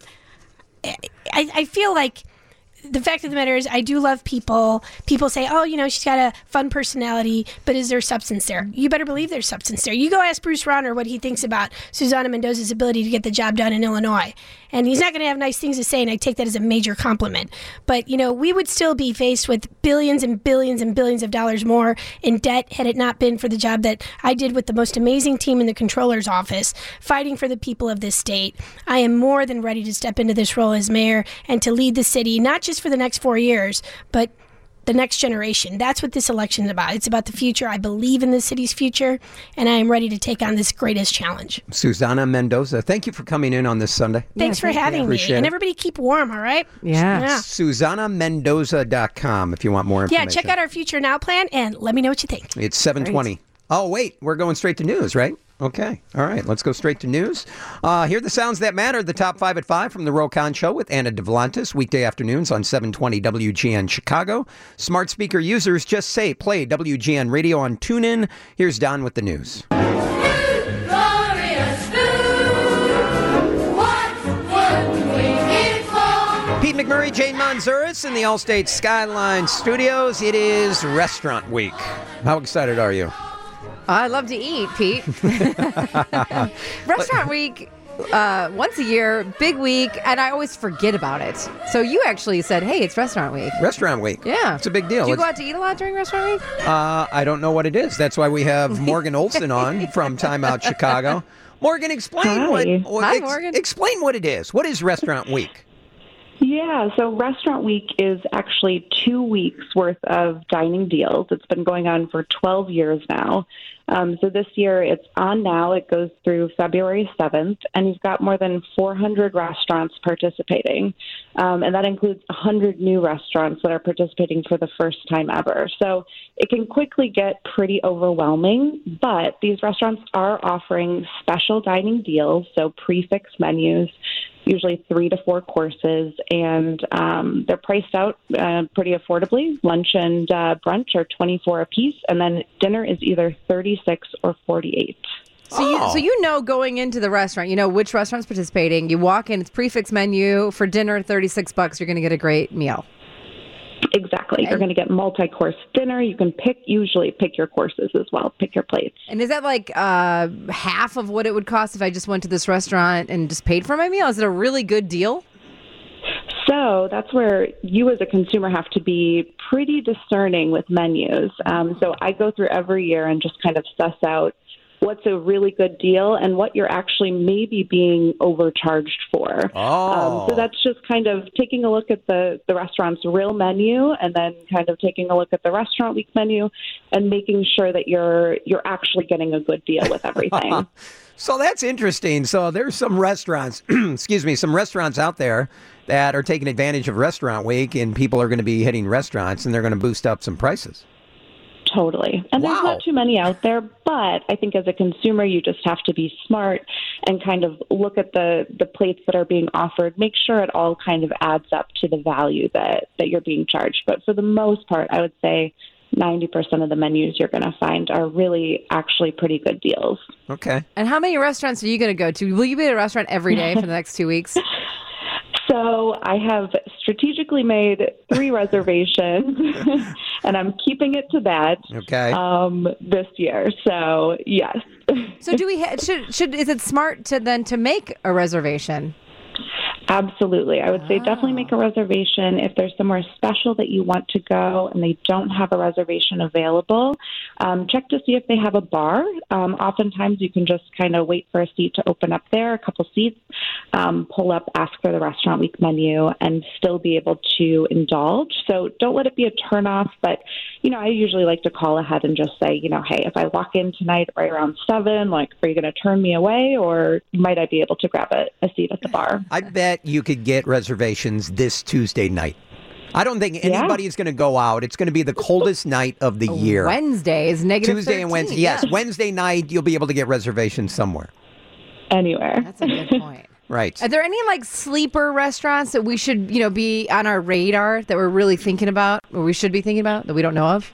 [SPEAKER 9] I, I feel like the fact of the matter is, I do love people. People say, "Oh, you know, she's got a fun personality," but is there substance there? You better believe there's substance there. You go ask Bruce Rauner what he thinks about Susana Mendoza's ability to get the job done in Illinois, and he's not going to have nice things to say. And I take that as a major compliment. But you know, we would still be faced with billions and billions and billions of dollars more in debt had it not been for the job that I did with the most amazing team in the controller's office, fighting for the people of this state. I am more than ready to step into this role as mayor and to lead the city, not just for the next four years, but the next generation. That's what this election is about. It's about the future. I believe in the city's future, and I am ready to take on this greatest challenge.
[SPEAKER 7] Susanna Mendoza, thank you for coming in on this Sunday.
[SPEAKER 9] Thanks for having me.
[SPEAKER 7] Appreciate
[SPEAKER 9] And
[SPEAKER 7] it.
[SPEAKER 9] everybody keep warm, all right?
[SPEAKER 8] Yeah.
[SPEAKER 9] Yeah.
[SPEAKER 7] Susanna Mendoza dot com if you want more
[SPEAKER 9] Yeah,
[SPEAKER 7] information.
[SPEAKER 9] check out our Future Now plan and let me know what you think.
[SPEAKER 7] It's seven twenty. Oh, wait, we're going straight to news, right? Okay. All right. Let's go straight to news. Uh, hear the sounds that matter. The top five at five from the Roll Con Show with Anna DeVlantis, weekday afternoons on seven twenty W G N Chicago. Smart speaker users just say play W G N Radio on TuneIn. Here's Don with the news. Pete McMurray, Jane Manzuris in the Allstate Skyline Studios. It is Restaurant Week. How excited are you?
[SPEAKER 8] I love to eat, Pete. Restaurant Week, uh, once a year, big week, and I always forget about it. So you actually said, hey, it's Restaurant Week.
[SPEAKER 7] Restaurant Week.
[SPEAKER 8] Yeah.
[SPEAKER 7] It's a big deal.
[SPEAKER 8] Do you
[SPEAKER 7] it's,
[SPEAKER 8] go out to eat a lot during Restaurant Week?
[SPEAKER 7] Uh, I don't know what it is. That's why we have Morgan Olson on from Time Out Chicago. Morgan, explain
[SPEAKER 10] Hi.
[SPEAKER 7] what, what
[SPEAKER 8] Hi,
[SPEAKER 7] ex-
[SPEAKER 8] Morgan.
[SPEAKER 7] explain what it is. What is Restaurant Week?
[SPEAKER 10] Yeah, so Restaurant Week is actually two weeks worth of dining deals. It's been going on for twelve years now. Um, so this year it's on now. It goes through February seventh, and you've got more than four hundred restaurants participating. Um, and that includes one hundred new restaurants that are participating for the first time ever. So it can quickly get pretty overwhelming, but these restaurants are offering special dining deals, so prix fixe menus, usually three to four courses, and um, they're priced out uh, pretty affordably. Lunch and uh, brunch are twenty-four apiece, and then dinner is either thirty-six or forty-eight.
[SPEAKER 8] So, you, so you know going into the restaurant, you know which restaurant's participating. You walk in, it's prefix menu. For dinner, thirty-six bucks, you're going to get a great meal.
[SPEAKER 10] Exactly. You're going to get multi-course dinner. You can pick, usually pick your courses as well, pick your plates.
[SPEAKER 8] And is that like uh, half of what it would cost if I just went to this restaurant and just paid for my meal? Is it a really good deal?
[SPEAKER 10] So that's where you as a consumer have to be pretty discerning with menus. Um, so I go through every year and just kind of suss out what's a really good deal and what you're actually maybe being overcharged for.
[SPEAKER 7] Oh.
[SPEAKER 10] Um, so that's just kind of taking a look at the, the restaurant's real menu and then kind of taking a look at the Restaurant Week menu and making sure that you're you're actually getting a good deal with everything.
[SPEAKER 7] So that's interesting. So there's some restaurants, excuse me, some restaurants out there that are taking advantage of Restaurant Week, and people are going to be hitting restaurants and they're going to boost up some prices.
[SPEAKER 10] Totally. And
[SPEAKER 7] Wow.
[SPEAKER 10] there's not too many out there, but I think as a consumer, you just have to be smart and kind of look at the, the plates that are being offered, make sure it all kind of adds up to the value that, that you're being charged. But for the most part, I would say ninety percent of the menus you're going to find are really actually pretty good deals.
[SPEAKER 7] Okay.
[SPEAKER 8] And how many restaurants are you going to go to? Will you be at a restaurant every day for the next two weeks?
[SPEAKER 10] So I have strategically made three reservations, and I'm keeping it to that.
[SPEAKER 7] Okay.
[SPEAKER 10] Um, this year. So yes.
[SPEAKER 8] So do we ha- should should is it smart to then to make a reservation?
[SPEAKER 10] Absolutely. I would say definitely make a reservation. If there's somewhere special that you want to go and they don't have a reservation available, um, check to see if they have a bar. Um, oftentimes you can just kind of wait for a seat to open up there, a couple seats, um, pull up, ask for the Restaurant Week menu, and still be able to indulge. So don't let it be a turnoff. But, you know, I usually like to call ahead and just say, you know, hey, if I walk in tonight right around seven, like, are you going to turn me away, or might I be able to grab a, a seat at the bar?
[SPEAKER 7] I bet you could get reservations this Tuesday night. I don't think anybody is going to go out. It's going to be the coldest night of the year.
[SPEAKER 8] Wednesday is negative
[SPEAKER 7] Tuesday
[SPEAKER 8] thirteen,
[SPEAKER 7] and Wednesday.
[SPEAKER 8] yeah.
[SPEAKER 7] Yes, Wednesday night you'll be able to get reservations somewhere.
[SPEAKER 10] Anywhere.
[SPEAKER 8] That's a good point.
[SPEAKER 7] Right.
[SPEAKER 8] Are there any like sleeper restaurants that we should, you know, be on our radar that we're really thinking about, or we should be thinking about that we don't know of?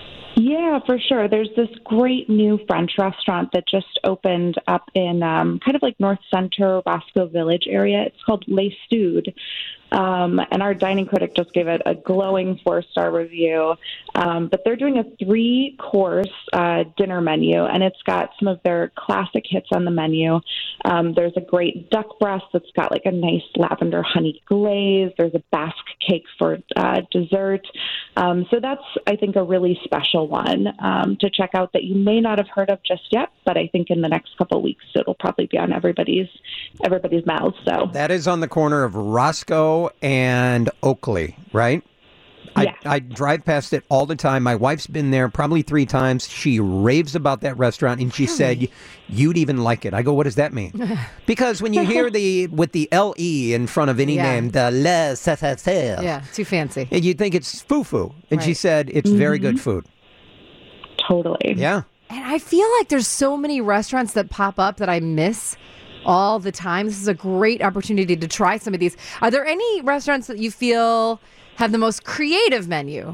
[SPEAKER 10] Yeah, for sure. There's this great new French restaurant that just opened up in um, kind of like North Center, Roscoe Village area. It's called Les Sud. Um, and our dining critic just gave it a glowing four-star review. Um, but they're doing a three-course uh, dinner menu, and it's got some of their classic hits on the menu. Um, there's a great duck breast that's got like a nice lavender honey glaze. There's a Basque cake for uh, dessert. Um, so that's, I think, a really special one um, to check out that you may not have heard of just yet, but I think in the next couple of weeks it'll probably be on everybody's everybody's mouths. So
[SPEAKER 7] that is on the corner of Roscoe and Oakley, right?
[SPEAKER 10] Yeah.
[SPEAKER 7] I, I drive past it all the time. My wife's been there probably three times. She raves about that restaurant, and she
[SPEAKER 8] Really?
[SPEAKER 7] said, you'd even like it. I go, what does that mean? Because when you hear the, with the L E in front of any
[SPEAKER 8] Yeah.
[SPEAKER 7] name, the Le Césaire,
[SPEAKER 8] Yeah, too fancy.
[SPEAKER 7] and you think it's foo-foo. And she
[SPEAKER 8] Right.
[SPEAKER 7] said, it's very good food.
[SPEAKER 10] totally.
[SPEAKER 7] Yeah.
[SPEAKER 8] And I feel like there's so many restaurants that pop up that I miss all the time. This is a great opportunity to try some of these. Are there any restaurants that you feel have the most creative menu?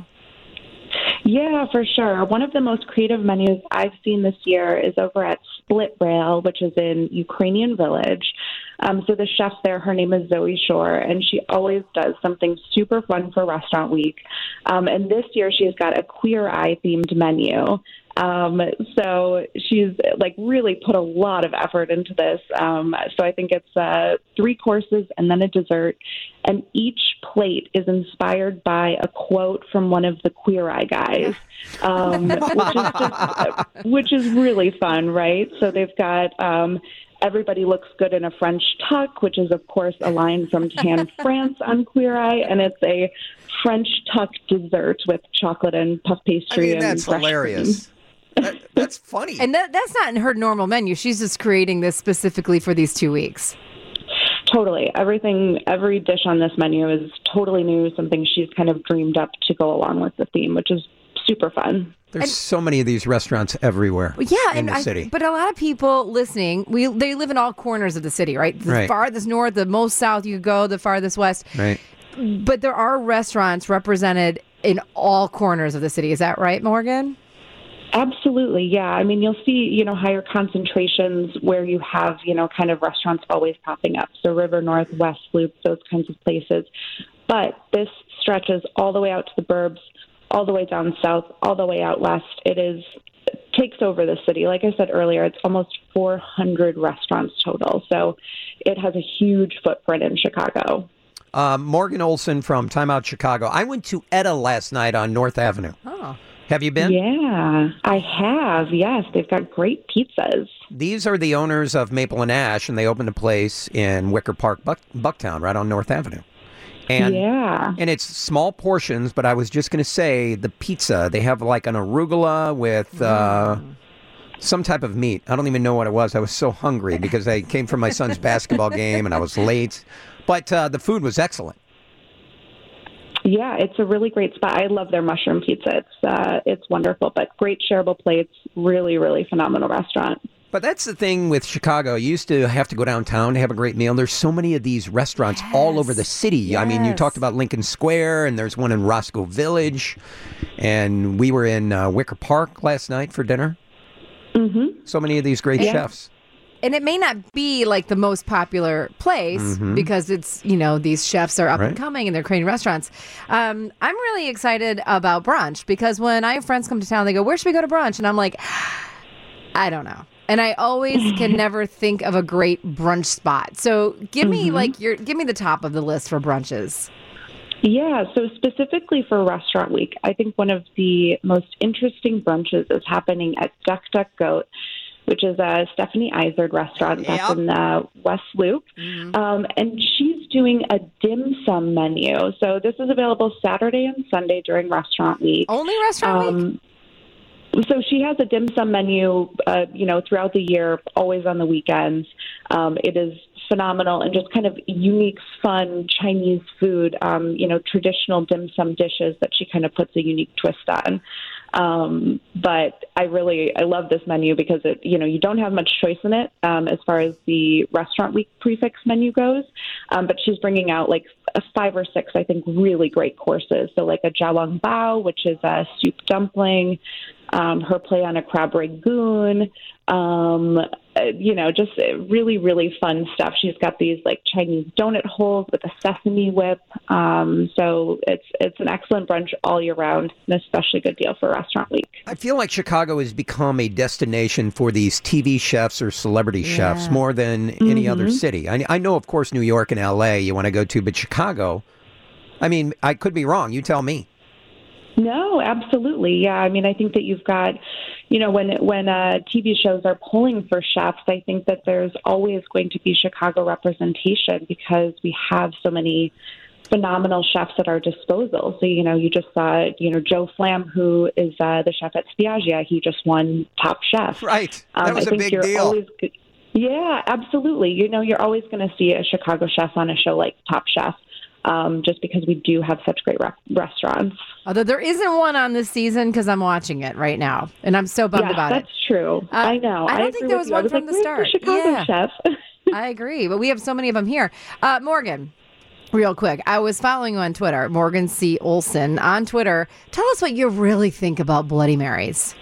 [SPEAKER 10] Yeah, for sure. One of the most creative menus I've seen this year is over at Split Rail, which is in Ukrainian Village. Um, so the chef there, her name is Zoe Shore, and she always does something super fun for Restaurant Week. Um, and this year she has got a Queer Eye themed menu. Um, so she's like really put a lot of effort into this. Um, so I think it's uh, three courses and then a dessert. And each plate is inspired by a quote from one of the Queer Eye guys, um, which, is just, which is really fun, right? So they've got um, Everybody Looks Good in a French Tuck, which is, of course, a line from Cannes, France on Queer Eye. And it's a French tuck dessert with chocolate and puff pastry.
[SPEAKER 7] I mean, that's
[SPEAKER 10] and
[SPEAKER 7] hilarious. That, that's funny.
[SPEAKER 8] And that, that's not in her normal menu. She's just creating this specifically for these two weeks.
[SPEAKER 10] Totally. Everything, every dish on this menu is totally new, something she's kind of dreamed up to go along with the theme, which is super fun.
[SPEAKER 7] There's
[SPEAKER 8] And-
[SPEAKER 7] so many of these restaurants everywhere
[SPEAKER 8] Yeah,
[SPEAKER 7] in
[SPEAKER 8] and
[SPEAKER 7] the
[SPEAKER 8] I,
[SPEAKER 7] city.
[SPEAKER 8] but a lot of people listening, we they live in all corners of the city, right? The
[SPEAKER 7] Right.
[SPEAKER 8] farthest north, the most south you go, the farthest west.
[SPEAKER 7] Right.
[SPEAKER 8] But there are restaurants represented in all corners of the city. Is that right, Morgan?
[SPEAKER 10] Absolutely, yeah. I mean, you'll see, you know, higher concentrations where you have, you know, kind of restaurants always popping up. So River North, West Loop, those kinds of places. But this stretches all the way out to the burbs, all the way down south, all the way out west. It is it takes over the city. Like I said earlier, it's almost four hundred restaurants total. So it has a huge footprint in Chicago.
[SPEAKER 7] Uh, Morgan Olson from Time Out Chicago. I went to Etta last night on North Avenue.
[SPEAKER 8] Oh.
[SPEAKER 7] Have you been?
[SPEAKER 10] Yeah, I have. Yes, they've got great pizzas.
[SPEAKER 7] These are the owners of Maple and Ash, and they opened a place in Wicker Park, Buck, Bucktown, right on North Avenue. And,
[SPEAKER 10] yeah.
[SPEAKER 7] And it's small portions, but I was just going to say the pizza, they have like an arugula with uh, mm. some type of meat. I don't even know what it was. I was so hungry because I came from my son's basketball game and I was late. But uh, the food was excellent.
[SPEAKER 10] Yeah, it's a really great spot. I love their mushroom pizza. It's uh, it's wonderful, but great shareable plates. Really, really phenomenal restaurant.
[SPEAKER 7] But that's the thing with Chicago. You used to have to go downtown to have a great meal. There's so many of these restaurants
[SPEAKER 8] yes.
[SPEAKER 7] all over the city.
[SPEAKER 8] Yes.
[SPEAKER 7] I mean, you talked about Lincoln Square, and there's one in Roscoe Village. And we were in uh, Wicker Park last night for dinner.
[SPEAKER 10] Mm-hmm.
[SPEAKER 7] So many of these great
[SPEAKER 8] yeah.
[SPEAKER 7] chefs.
[SPEAKER 8] And it may not be like the most popular place
[SPEAKER 7] mm-hmm.
[SPEAKER 8] because it's, you know, these chefs are up
[SPEAKER 7] right.
[SPEAKER 8] and coming and they're creating restaurants. Um, I'm really excited about brunch because when I have friends come to town, they go, where should we go to brunch? And I'm like, I don't know. And I always can never think of a great brunch spot. So give me
[SPEAKER 10] mm-hmm.
[SPEAKER 8] like your, give me the top of the list for brunches.
[SPEAKER 10] Yeah, so specifically for Restaurant Week, I think one of the most interesting brunches is happening at Duck Duck Goat, which is a Stephanie Izard restaurant
[SPEAKER 8] yep.
[SPEAKER 10] that's in uh, West Loop. Mm-hmm. Um, and she's doing a dim sum menu. So this is available Saturday and Sunday during Restaurant Week.
[SPEAKER 8] Only Restaurant
[SPEAKER 10] um,
[SPEAKER 8] Week?
[SPEAKER 10] So she has a dim sum menu, uh, you know, throughout the year, always on the weekends. Um, it is phenomenal and just kind of unique, fun Chinese food, um, you know, traditional dim sum dishes that she kind of puts a unique twist on. Um, but I really, I love this menu because it, you know, you don't have much choice in it um, as far as the Restaurant Week prefix menu goes. Um, but she's bringing out like a five or six, I think, really great courses. So like a jiaolong bao, which is a soup dumpling, um, her play on a crab ragoon, um, you know, just really, really fun stuff. She's got these like Chinese donut holes with a sesame whip. Um, so it's it's an excellent brunch all year round, and especially good deal for Restaurant Week.
[SPEAKER 7] I feel like Chicago has become a destination for these T V chefs or celebrity yeah. chefs more than any mm-hmm. other city. I, I know, of course, New York and L A you want to go to, but Chicago, I mean, I could be wrong. You tell me.
[SPEAKER 10] No, absolutely. Yeah. I mean, I think that you've got, you know, when when uh, T V shows are pulling for chefs, I think that there's always going to be Chicago representation because we have so many phenomenal chefs at our disposal. So, you know, you just saw, you know, Joe Flam, who is uh, the chef at Spiaggia. He just won Top Chef.
[SPEAKER 7] Right. That
[SPEAKER 10] um,
[SPEAKER 7] was
[SPEAKER 10] I
[SPEAKER 7] a
[SPEAKER 10] think
[SPEAKER 7] big
[SPEAKER 10] you're
[SPEAKER 7] deal.
[SPEAKER 10] Always, yeah, absolutely. You know, you're always going to see a Chicago chef on a show like Top Chef. um, just because we do have such great re- restaurants.
[SPEAKER 8] Although there isn't one on this season because I'm watching it right now, and I'm so bummed
[SPEAKER 10] yes,
[SPEAKER 8] about
[SPEAKER 10] that's
[SPEAKER 8] it.
[SPEAKER 10] That's true.
[SPEAKER 8] Uh,
[SPEAKER 10] I know.
[SPEAKER 8] I don't
[SPEAKER 10] I
[SPEAKER 8] think there was one
[SPEAKER 10] was
[SPEAKER 8] from
[SPEAKER 10] like,
[SPEAKER 8] the start.
[SPEAKER 10] The Chicago
[SPEAKER 8] yeah.
[SPEAKER 10] chef.
[SPEAKER 8] I agree, but we have so many of them here. Uh, Morgan, real quick, I was following you on Twitter, Morgan C. Olson on Twitter. Tell us what you really think about Bloody Marys.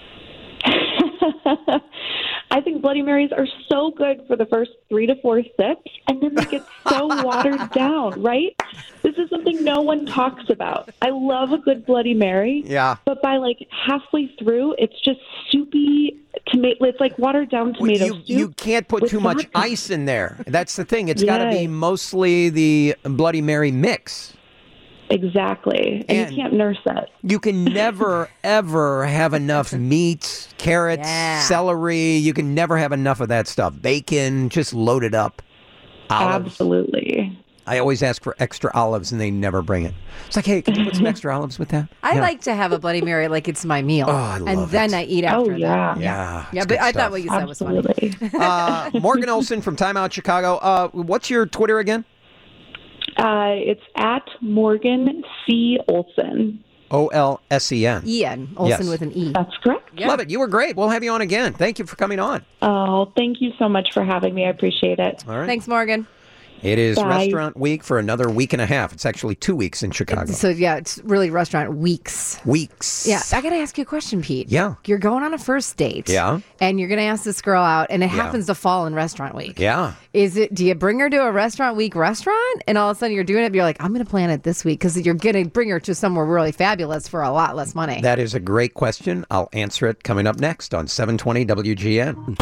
[SPEAKER 10] I think Bloody Marys are so good for the first three to four sips, and then they get so watered down, right? This is something no one talks about. I love a good Bloody Mary.
[SPEAKER 7] Yeah.
[SPEAKER 10] But by like halfway through, it's just soupy tomato. It's like watered down tomato
[SPEAKER 7] you,
[SPEAKER 10] soup.
[SPEAKER 7] You can't put too much
[SPEAKER 10] vodka.
[SPEAKER 7] ice in there. That's the thing. It's
[SPEAKER 10] Yes.
[SPEAKER 7] got to be mostly the Bloody Mary mix.
[SPEAKER 10] Exactly. And,
[SPEAKER 7] And
[SPEAKER 10] you can't nurse that.
[SPEAKER 7] You can never, ever have enough meat, carrots,
[SPEAKER 8] Yeah.
[SPEAKER 7] celery. You can never have enough of that stuff. Bacon, just load it up. Olives.
[SPEAKER 10] Absolutely.
[SPEAKER 7] I always ask for extra olives, and they never bring it. It's like, hey, can you put some extra olives with that?
[SPEAKER 8] I
[SPEAKER 7] Yeah.
[SPEAKER 8] like to have a Bloody Mary like it's my meal.
[SPEAKER 7] Oh, I
[SPEAKER 8] and
[SPEAKER 7] love
[SPEAKER 8] then
[SPEAKER 7] it.
[SPEAKER 8] I eat after
[SPEAKER 10] Oh, yeah.
[SPEAKER 8] that.
[SPEAKER 7] Yeah,
[SPEAKER 8] Yeah,
[SPEAKER 7] it's
[SPEAKER 8] but
[SPEAKER 7] good
[SPEAKER 8] I
[SPEAKER 7] stuff.
[SPEAKER 8] thought what you said was funny.
[SPEAKER 10] Absolutely.
[SPEAKER 7] uh, Morgan Olson from Time Out Chicago. Uh, what's your Twitter again?
[SPEAKER 10] Uh, it's at Morgan C. Olson.
[SPEAKER 7] O L S E N.
[SPEAKER 8] Ian Olson
[SPEAKER 7] Yes.
[SPEAKER 8] with an E.
[SPEAKER 10] That's correct.
[SPEAKER 8] Yeah.
[SPEAKER 7] Love it. You were great. We'll have you on again. Thank you for coming on.
[SPEAKER 10] Oh, thank you so much for having me. I appreciate it.
[SPEAKER 7] All right.
[SPEAKER 8] Thanks, Morgan.
[SPEAKER 7] It is
[SPEAKER 10] Bye.
[SPEAKER 7] Restaurant Week for another week and a half. It's actually two weeks in Chicago.
[SPEAKER 8] So, yeah, it's really restaurant weeks.
[SPEAKER 7] Weeks.
[SPEAKER 8] Yeah, I got to ask you a question, Pete.
[SPEAKER 7] Yeah.
[SPEAKER 8] You're going on a first date.
[SPEAKER 7] Yeah.
[SPEAKER 8] And you're going to ask this girl out, and it
[SPEAKER 7] Yeah.
[SPEAKER 8] happens to fall in restaurant week.
[SPEAKER 7] Yeah.
[SPEAKER 8] Is it, do you bring her to a restaurant week restaurant, and all of a sudden you're doing it, but you're like, I'm going to plan it this week because you're going to bring her to somewhere really fabulous for a lot less money?
[SPEAKER 7] That is a great question. I'll answer it coming up next on seven twenty W G N.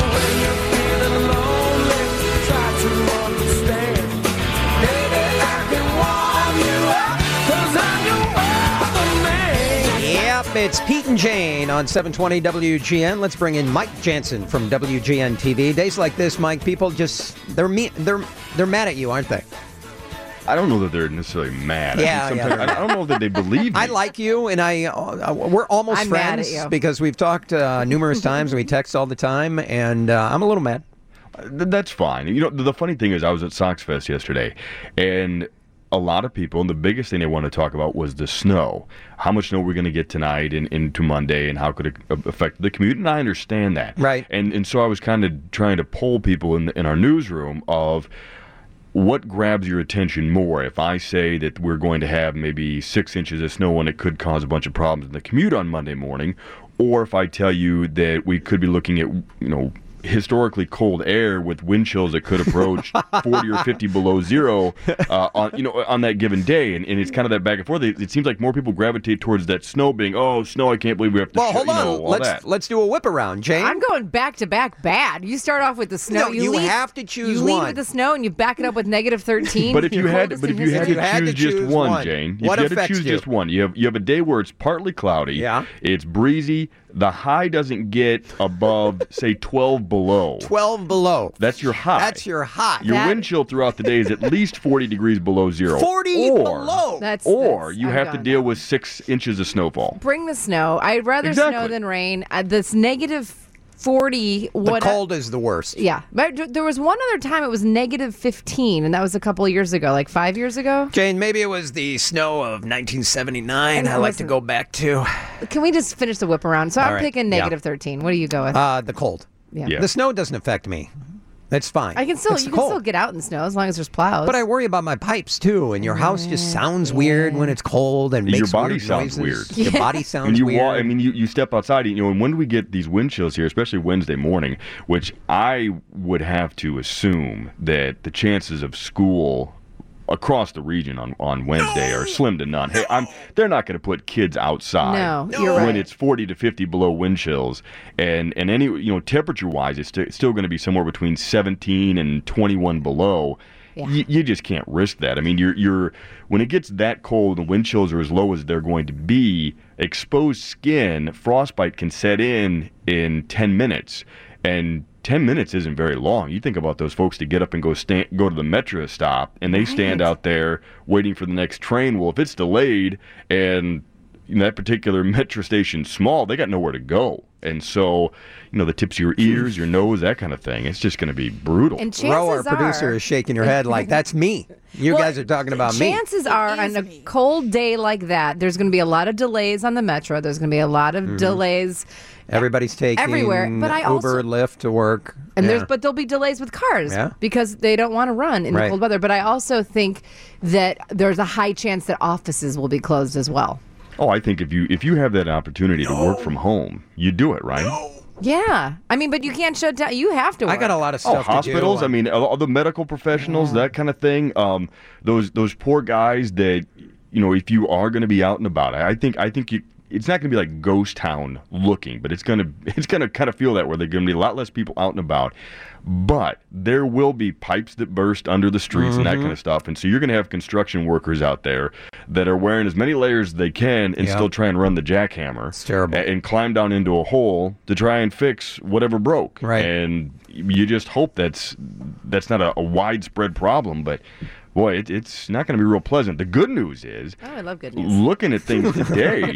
[SPEAKER 7] Yep, it's Pete and Jane on seven twenty W G N. Let's bring in Mike Jansen from W G N T V. Days like this, Mike, people just they're me they're they're mad at you, aren't they?
[SPEAKER 11] I don't know that they're necessarily mad.
[SPEAKER 7] Yeah,
[SPEAKER 11] I think
[SPEAKER 7] yeah,
[SPEAKER 11] sometimes-
[SPEAKER 7] they're
[SPEAKER 11] I don't know that they believe me.
[SPEAKER 7] I like you, and I uh, we're almost
[SPEAKER 8] I'm mad at
[SPEAKER 7] friends
[SPEAKER 8] you.
[SPEAKER 7] because we've talked uh, numerous times and we text all the time, and uh, I'm a little mad.
[SPEAKER 11] Th- That's fine. You know, the the funny thing is, I was at Sox Fest yesterday, and a lot of people, and the biggest thing they wanted to talk about was the snow. How much snow we're going to get tonight and into Monday, and how could it affect the commute? And I understand that.
[SPEAKER 7] Right.
[SPEAKER 11] And and so I was kind of trying to poll people in in our newsroom of what grabs your attention more. If I say that we're going to have maybe six inches of snow and it could cause a bunch of problems in the commute on Monday morning, or if I tell you that we could be looking at, you know, historically cold air with wind chills that could approach forty or fifty below zero uh, on you know on that given day, and, and it's kind of that back and forth. It, it seems like more people gravitate towards that snow being, oh, snow, I can't believe we have to
[SPEAKER 7] Well,
[SPEAKER 11] show,
[SPEAKER 7] hold
[SPEAKER 11] you
[SPEAKER 7] on.
[SPEAKER 11] know, all
[SPEAKER 7] let's
[SPEAKER 11] that.
[SPEAKER 7] let's do a whip around, Jane.
[SPEAKER 8] I'm going back to back bad. You start off with the snow.
[SPEAKER 7] No, you
[SPEAKER 8] lead,
[SPEAKER 7] have to choose
[SPEAKER 8] You lead
[SPEAKER 7] one.
[SPEAKER 8] with the snow and you back it up with negative thirteen.
[SPEAKER 11] But if you had,
[SPEAKER 8] Coldest
[SPEAKER 11] but if
[SPEAKER 8] in
[SPEAKER 11] you had,
[SPEAKER 8] history.
[SPEAKER 11] to,
[SPEAKER 7] You had to
[SPEAKER 11] choose just
[SPEAKER 7] choose
[SPEAKER 11] one,
[SPEAKER 7] one.
[SPEAKER 11] Jane,
[SPEAKER 7] What
[SPEAKER 11] if you had to
[SPEAKER 7] affects
[SPEAKER 11] choose
[SPEAKER 7] you?
[SPEAKER 11] just one, you have you have a day where it's partly cloudy.
[SPEAKER 7] Yeah.
[SPEAKER 11] It's breezy. The high doesn't get above, say, twelve below.
[SPEAKER 7] twelve below.
[SPEAKER 11] That's your high.
[SPEAKER 7] That's your high.
[SPEAKER 11] Your
[SPEAKER 8] That-
[SPEAKER 11] wind chill throughout the day is at least forty degrees below zero.
[SPEAKER 7] forty
[SPEAKER 11] or,
[SPEAKER 7] below.
[SPEAKER 8] That's
[SPEAKER 11] Or
[SPEAKER 8] that's-
[SPEAKER 11] you
[SPEAKER 8] I'm
[SPEAKER 11] have to
[SPEAKER 8] going
[SPEAKER 11] deal
[SPEAKER 8] down.
[SPEAKER 11] with six inches of snowfall.
[SPEAKER 8] Bring the snow. I'd rather
[SPEAKER 11] Exactly.
[SPEAKER 8] snow than rain. Uh, this negative forty.
[SPEAKER 7] the
[SPEAKER 8] What?
[SPEAKER 7] cold is the worst.
[SPEAKER 8] Yeah, but d- there was one other time it was negative fifteen, and that was a couple of years ago, like five years ago.
[SPEAKER 7] Jane, maybe it was the snow of nineteen seventy-nine.
[SPEAKER 8] And it
[SPEAKER 7] I like to
[SPEAKER 8] wasn't.
[SPEAKER 7] go back to
[SPEAKER 8] Can we just finish the whip around? So
[SPEAKER 7] All
[SPEAKER 8] I'm
[SPEAKER 7] right,
[SPEAKER 8] picking
[SPEAKER 7] yeah.
[SPEAKER 8] negative thirteen. What do you go with?
[SPEAKER 7] uh, the cold.
[SPEAKER 8] yeah.
[SPEAKER 11] Yeah.
[SPEAKER 7] The snow doesn't affect me. That's fine.
[SPEAKER 8] I can still
[SPEAKER 7] It's
[SPEAKER 8] you
[SPEAKER 7] cold.
[SPEAKER 8] can still get out in the snow as long as there's plows.
[SPEAKER 7] But I worry about my pipes too, and your house just sounds weird when it's cold and
[SPEAKER 11] Your
[SPEAKER 7] makes
[SPEAKER 11] body
[SPEAKER 7] weird
[SPEAKER 11] sounds
[SPEAKER 7] noises.
[SPEAKER 11] weird.
[SPEAKER 7] Your body sounds
[SPEAKER 11] When you
[SPEAKER 7] weird.
[SPEAKER 11] walk, I mean, you, you step outside, you know, and when do we get these wind chills here, especially Wednesday morning, which I would have to assume that the chances of school across the region on, on Wednesday are slim to none. Hey, I'm they're not going to put kids outside
[SPEAKER 8] No, you're
[SPEAKER 11] when
[SPEAKER 8] right.
[SPEAKER 11] it's forty to fifty below wind chills, and and any you know temperature wise, it's st- still going to be somewhere between seventeen and twenty-one below.
[SPEAKER 8] Yeah.
[SPEAKER 11] Y- you just can't risk that. I mean, you're you're when it gets that cold and wind chills are as low as they're going to be, exposed skin, frostbite can set in in ten minutes, and ten minutes isn't very long. You think about those folks to get up and go stand, go to the metro stop, and they stand out there waiting for the next train. Well, if it's delayed and you know, that particular metro station's small, they got nowhere to go. And so, you know, the tips of your ears, your nose, that kind of thing, it's just going to be brutal.
[SPEAKER 8] and
[SPEAKER 7] Ro, our
[SPEAKER 8] chances
[SPEAKER 7] producer,
[SPEAKER 8] are,
[SPEAKER 7] is shaking her head like, that's me. You
[SPEAKER 8] Well,
[SPEAKER 7] guys are talking about me.
[SPEAKER 8] Chances are, on a cold day like that, there's going to be a lot of delays on the metro. There's going to be a lot of
[SPEAKER 7] Mhm.
[SPEAKER 8] delays.
[SPEAKER 7] Everybody's taking
[SPEAKER 8] everywhere. But I
[SPEAKER 7] Uber,
[SPEAKER 8] also,
[SPEAKER 7] Lyft to work.
[SPEAKER 8] and
[SPEAKER 7] Yeah.
[SPEAKER 8] there's but there'll be delays with cars
[SPEAKER 7] Yeah.
[SPEAKER 8] because they don't want to run in
[SPEAKER 7] Right.
[SPEAKER 8] the cold weather. But I also think that there's a high chance that offices will be closed as well.
[SPEAKER 11] Oh, I think if you if you have that opportunity to work from home, you do it, right?
[SPEAKER 8] Yeah, I mean, but you can't shut down. You have to. Work.
[SPEAKER 7] I got a lot of
[SPEAKER 11] Oh,
[SPEAKER 7] stuff to
[SPEAKER 11] hospitals.
[SPEAKER 7] do.
[SPEAKER 11] I mean, all the medical professionals, that kind of thing. Um, those those poor guys that, you know, if you are going to be out and about, I think I think you. It's not going to be like ghost town looking, but it's going to it's going to kind of feel that where there's going to be a lot less people out and about. But there will be pipes that burst under the streets and that
[SPEAKER 7] Mhm.
[SPEAKER 11] kind of stuff, and so you're going to have construction workers out there that are wearing as many layers as they can and
[SPEAKER 7] Yeah.
[SPEAKER 11] still try and run the jackhammer. It's
[SPEAKER 7] terrible.
[SPEAKER 11] And, and climb down into a hole to try and fix whatever broke.
[SPEAKER 7] Right.
[SPEAKER 11] And you just hope that's that's not a, a widespread problem, but. Boy, it, it's not going to be real pleasant. The good news is,
[SPEAKER 8] Oh, I love good news.
[SPEAKER 11] looking at things today,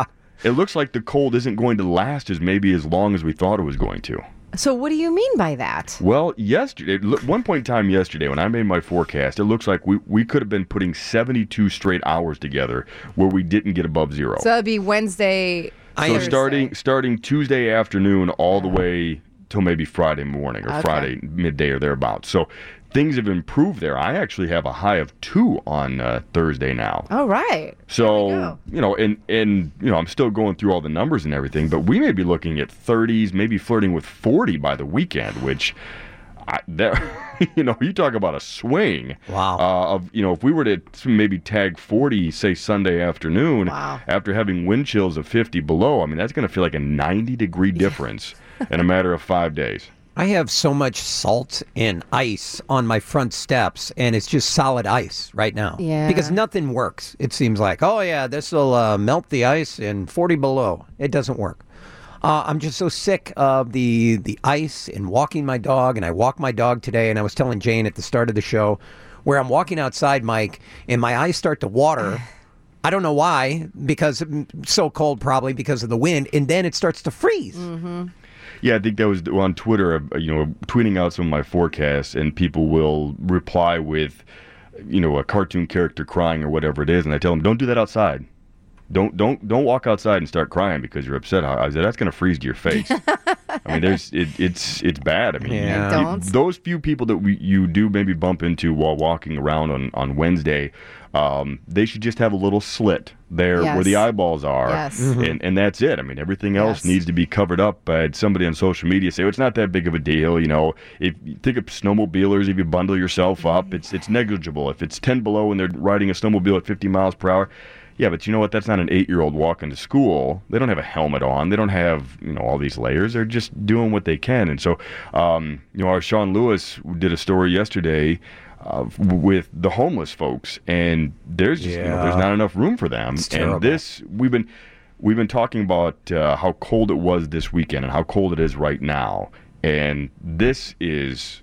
[SPEAKER 11] it looks like the cold isn't going to last as maybe as long as we thought it was going to.
[SPEAKER 8] So what do you mean by that?
[SPEAKER 11] Well, yesterday, l- one point in time yesterday, when I made my forecast, it looks like we, we could have been putting seventy-two straight hours together where we didn't get above zero.
[SPEAKER 8] So that'd be Wednesday.
[SPEAKER 11] So
[SPEAKER 8] Thursday.
[SPEAKER 11] starting starting Tuesday afternoon all the way till maybe Friday morning or
[SPEAKER 8] Okay.
[SPEAKER 11] Friday midday or thereabouts. So things have improved there. I actually have a high of two on uh, Thursday now.
[SPEAKER 8] All right.
[SPEAKER 11] So, you know, and, and, you know, I'm still going through all the numbers and everything, but we may be looking at thirties, maybe flirting with forty by the weekend, which, I, that, you know, you talk about a swing.
[SPEAKER 7] Wow.
[SPEAKER 11] Uh, of, you know, if we were to maybe tag forty, say Sunday afternoon,
[SPEAKER 8] Wow.
[SPEAKER 11] after having wind chills of fifty below, I mean, that's going to feel like a ninety degree difference in a matter of five days.
[SPEAKER 7] I have so much salt and ice on my front steps, and it's just solid ice right now.
[SPEAKER 8] Yeah.
[SPEAKER 7] Because nothing works. It seems like, oh, yeah, this will uh, melt the ice in forty below. It doesn't work. Uh, I'm just so sick of the, the ice and walking my dog, and I walk my dog today, and I was telling Jane at the start of the show, where I'm walking outside, Mike, and my eyes start to water. I don't know why, because it's so cold probably because of the wind, and then it starts to freeze.
[SPEAKER 8] Mm-hmm.
[SPEAKER 11] Yeah, I think that was on Twitter, uh, you know, tweeting out some of my forecasts, and people will reply with, you know, a cartoon character crying or whatever it is, and I tell them, don't do that outside. Don't don't don't walk outside and start crying because you're upset. I said that's going to freeze to your face. I mean, there's it, it's it's bad. I mean,
[SPEAKER 7] Yeah.
[SPEAKER 11] you-
[SPEAKER 8] Don't.
[SPEAKER 11] those few people that we, you do maybe bump into while walking around on on Wednesday, um, they should just have a little slit there where
[SPEAKER 8] Yes.
[SPEAKER 11] the eyeballs are,
[SPEAKER 8] Yes.
[SPEAKER 11] and and that's it. I mean, everything else
[SPEAKER 8] Yes.
[SPEAKER 11] needs to be covered up. But somebody on social media say, oh, it's not that big of a deal. You know, if you think of snowmobilers, if you bundle yourself up, it's it's negligible. If it's ten below and they're riding a snowmobile at fifty miles per hour. Yeah, but you know what? That's not an eight-year-old walking to school. They don't have a helmet on. They don't have, you know, all these layers. They're just doing what they can. And so, um, you know, our Sean Lewis did a story yesterday uh, with the homeless folks, and there's just, you know,
[SPEAKER 7] Yeah.
[SPEAKER 11] there's not enough room for them.
[SPEAKER 7] It's
[SPEAKER 11] and
[SPEAKER 7] terrible.
[SPEAKER 11] this, we've been we've been talking about uh, how cold it was this weekend and how cold it is right now. And this is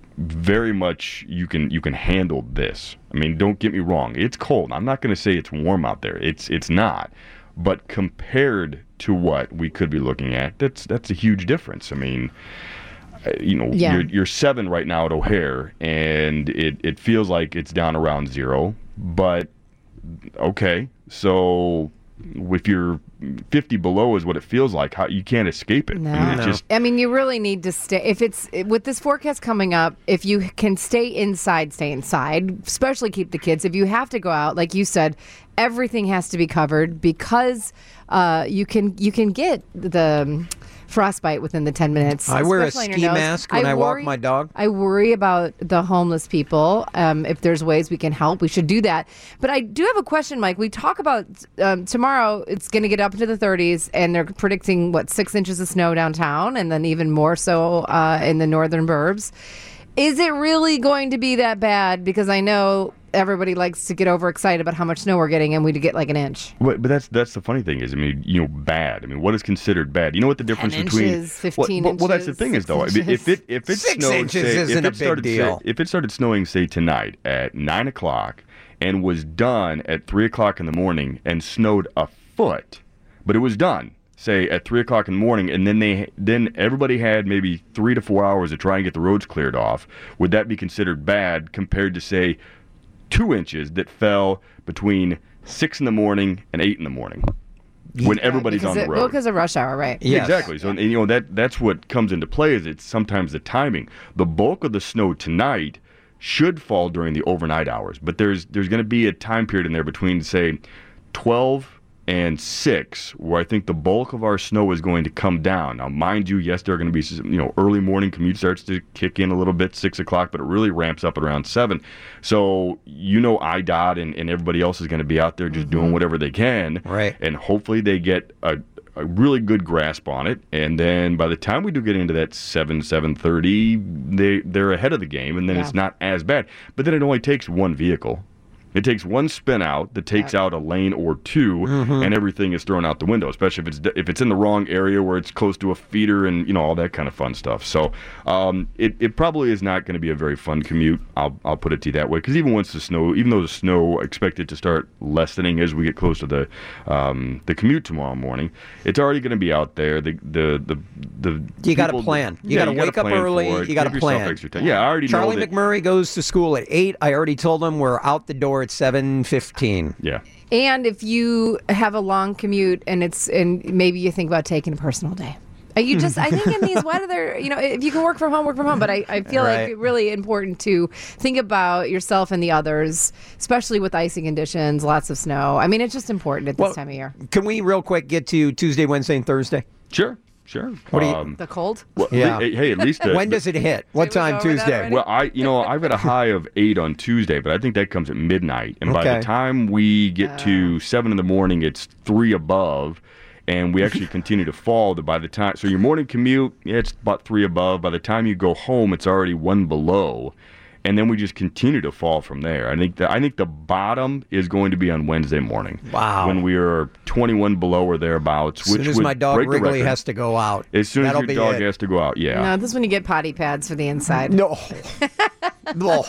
[SPEAKER 11] very much you can you can handle this. I mean, don't get me wrong. It's cold. I'm not going to say it's warm out there. It's it's not. But compared to what we could be looking at, that's that's a huge difference. I mean, uh, you know,
[SPEAKER 8] Yeah.
[SPEAKER 11] you're you're seven right now at O'Hare, and it it feels like it's down around zero. But okay, so if you're fifty below is what it feels like, how you can't escape it.
[SPEAKER 8] No.
[SPEAKER 11] I mean, it's just
[SPEAKER 8] I mean, you really need to stay. If it's with this forecast coming up, if you can stay inside, stay inside. Especially keep the kids. If you have to go out, like you said, everything has to be covered because uh, you can you can get the um, frostbite within the ten minutes.
[SPEAKER 7] I wear a
[SPEAKER 8] especially on
[SPEAKER 7] ski
[SPEAKER 8] your nose.
[SPEAKER 7] mask when I walk
[SPEAKER 8] worry-
[SPEAKER 7] my dog.
[SPEAKER 8] I worry about the homeless people. Um, if there's ways we can help, we should do that. But I do have a question, Mike. We talk about um, tomorrow. It's going to get up into the thirties, and they're predicting what six inches of snow downtown, and then even more so uh, in the northern burbs. Is it really going to be that bad? Because I know everybody likes to get overexcited about how much snow we're getting, and we get like an inch.
[SPEAKER 11] But, but that's that's the funny thing is, I mean, you know, bad. I mean, what is considered bad? You know what the difference
[SPEAKER 8] ten
[SPEAKER 11] between
[SPEAKER 8] inches, fifteen
[SPEAKER 11] well, well, that's the
[SPEAKER 8] inches,
[SPEAKER 11] thing is
[SPEAKER 8] six
[SPEAKER 11] though. I mean, if
[SPEAKER 8] inches.
[SPEAKER 11] it if it
[SPEAKER 7] Six
[SPEAKER 11] snowed,
[SPEAKER 7] inches
[SPEAKER 11] say,
[SPEAKER 7] isn't
[SPEAKER 11] if
[SPEAKER 7] a
[SPEAKER 11] it
[SPEAKER 7] big
[SPEAKER 11] started,
[SPEAKER 7] deal.
[SPEAKER 11] Say, if it started snowing, say tonight at nine o'clock, and was done at three o'clock in the morning, and snowed a foot, but it was done, say at three o'clock in the morning, and then they then everybody had maybe three to four hours to try and get the roads cleared off. Would that be considered bad compared to say two inches that fell between six in the morning and eight in the morning. When everybody's
[SPEAKER 8] because
[SPEAKER 11] on the
[SPEAKER 8] it,
[SPEAKER 11] road.
[SPEAKER 8] Well, because of rush hour, right?
[SPEAKER 11] Yeah, exactly. So, and, you know, that that's what comes into play is it's sometimes the timing. The bulk of the snow tonight should fall during the overnight hours, but there's there's going to be a time period in there between, say, twelve and six, where I think the bulk of our snow is going to come down. Now, mind you, yes, there are going to be some, you know, early morning commute starts to kick in a little bit, six o'clock, but it really ramps up at around seven. So, you know, I D O T and, and everybody else is going to be out there just mm-hmm. doing whatever they can.
[SPEAKER 7] Right.
[SPEAKER 11] And hopefully they get a, a really good grasp on it. And then by the time we do get into that seven, seven thirty, they, they're ahead of the game, and then yeah. it's not as bad. But then it only takes one vehicle. It takes one spin out that takes out a lane or two, mm-hmm. and everything is thrown out the window. Especially if it's if it's in the wrong area where it's close to a feeder and you know all that kind of fun stuff. So um, it it probably is not going to be a very fun commute. I'll I'll put it to you that way. Because even once the snow, even though the snow expected to start lessening as we get close to the um, the commute tomorrow morning, it's already going to be out there. The the the the
[SPEAKER 7] you got to plan. You
[SPEAKER 11] yeah,
[SPEAKER 7] got to wake up early. You got to plan.
[SPEAKER 11] Extra time. Yeah, I already
[SPEAKER 7] Charlie
[SPEAKER 11] know that.
[SPEAKER 7] McMurray goes to school at eight. I already told him we're out the door at seven fifteen.
[SPEAKER 11] Yeah.
[SPEAKER 8] And if you have a long commute and it's and maybe you think about taking a personal day. You just, I think in these weather, you know, if you can work from home, work from home. But I, I feel right. like it's really important to think about yourself and the others, especially with icy conditions, lots of snow. I mean, it's just important at this
[SPEAKER 7] well,
[SPEAKER 8] time of year.
[SPEAKER 7] Can we real quick get to Tuesday, Wednesday, and Thursday?
[SPEAKER 11] Sure. Sure.
[SPEAKER 7] What do you,
[SPEAKER 11] um,
[SPEAKER 8] the cold?
[SPEAKER 11] Well,
[SPEAKER 7] yeah.
[SPEAKER 11] Hey, hey, at least uh,
[SPEAKER 7] when does it hit? What time Tuesday?
[SPEAKER 11] Well, I, you know, I've got a high of eight on Tuesday, but I think that comes at midnight, and
[SPEAKER 7] okay.
[SPEAKER 11] by the time we get uh. to seven in the morning, it's three above, and we actually continue to fall. That by the time, so your morning commute, yeah, it's about three above. By the time you go home, it's already one below. And then we just continue to fall from there. I think the, I think the bottom is going to be on Wednesday morning.
[SPEAKER 7] Wow.
[SPEAKER 11] When we are twenty-one below or thereabouts.
[SPEAKER 7] As soon
[SPEAKER 11] which
[SPEAKER 7] as
[SPEAKER 11] would
[SPEAKER 7] my dog
[SPEAKER 11] break
[SPEAKER 7] Wrigley
[SPEAKER 11] the record.
[SPEAKER 7] has to go out.
[SPEAKER 11] As soon
[SPEAKER 7] That'll
[SPEAKER 11] as your dog
[SPEAKER 7] it.
[SPEAKER 11] has to go out, yeah.
[SPEAKER 8] No, this is when you get potty pads for the inside.
[SPEAKER 7] No. no.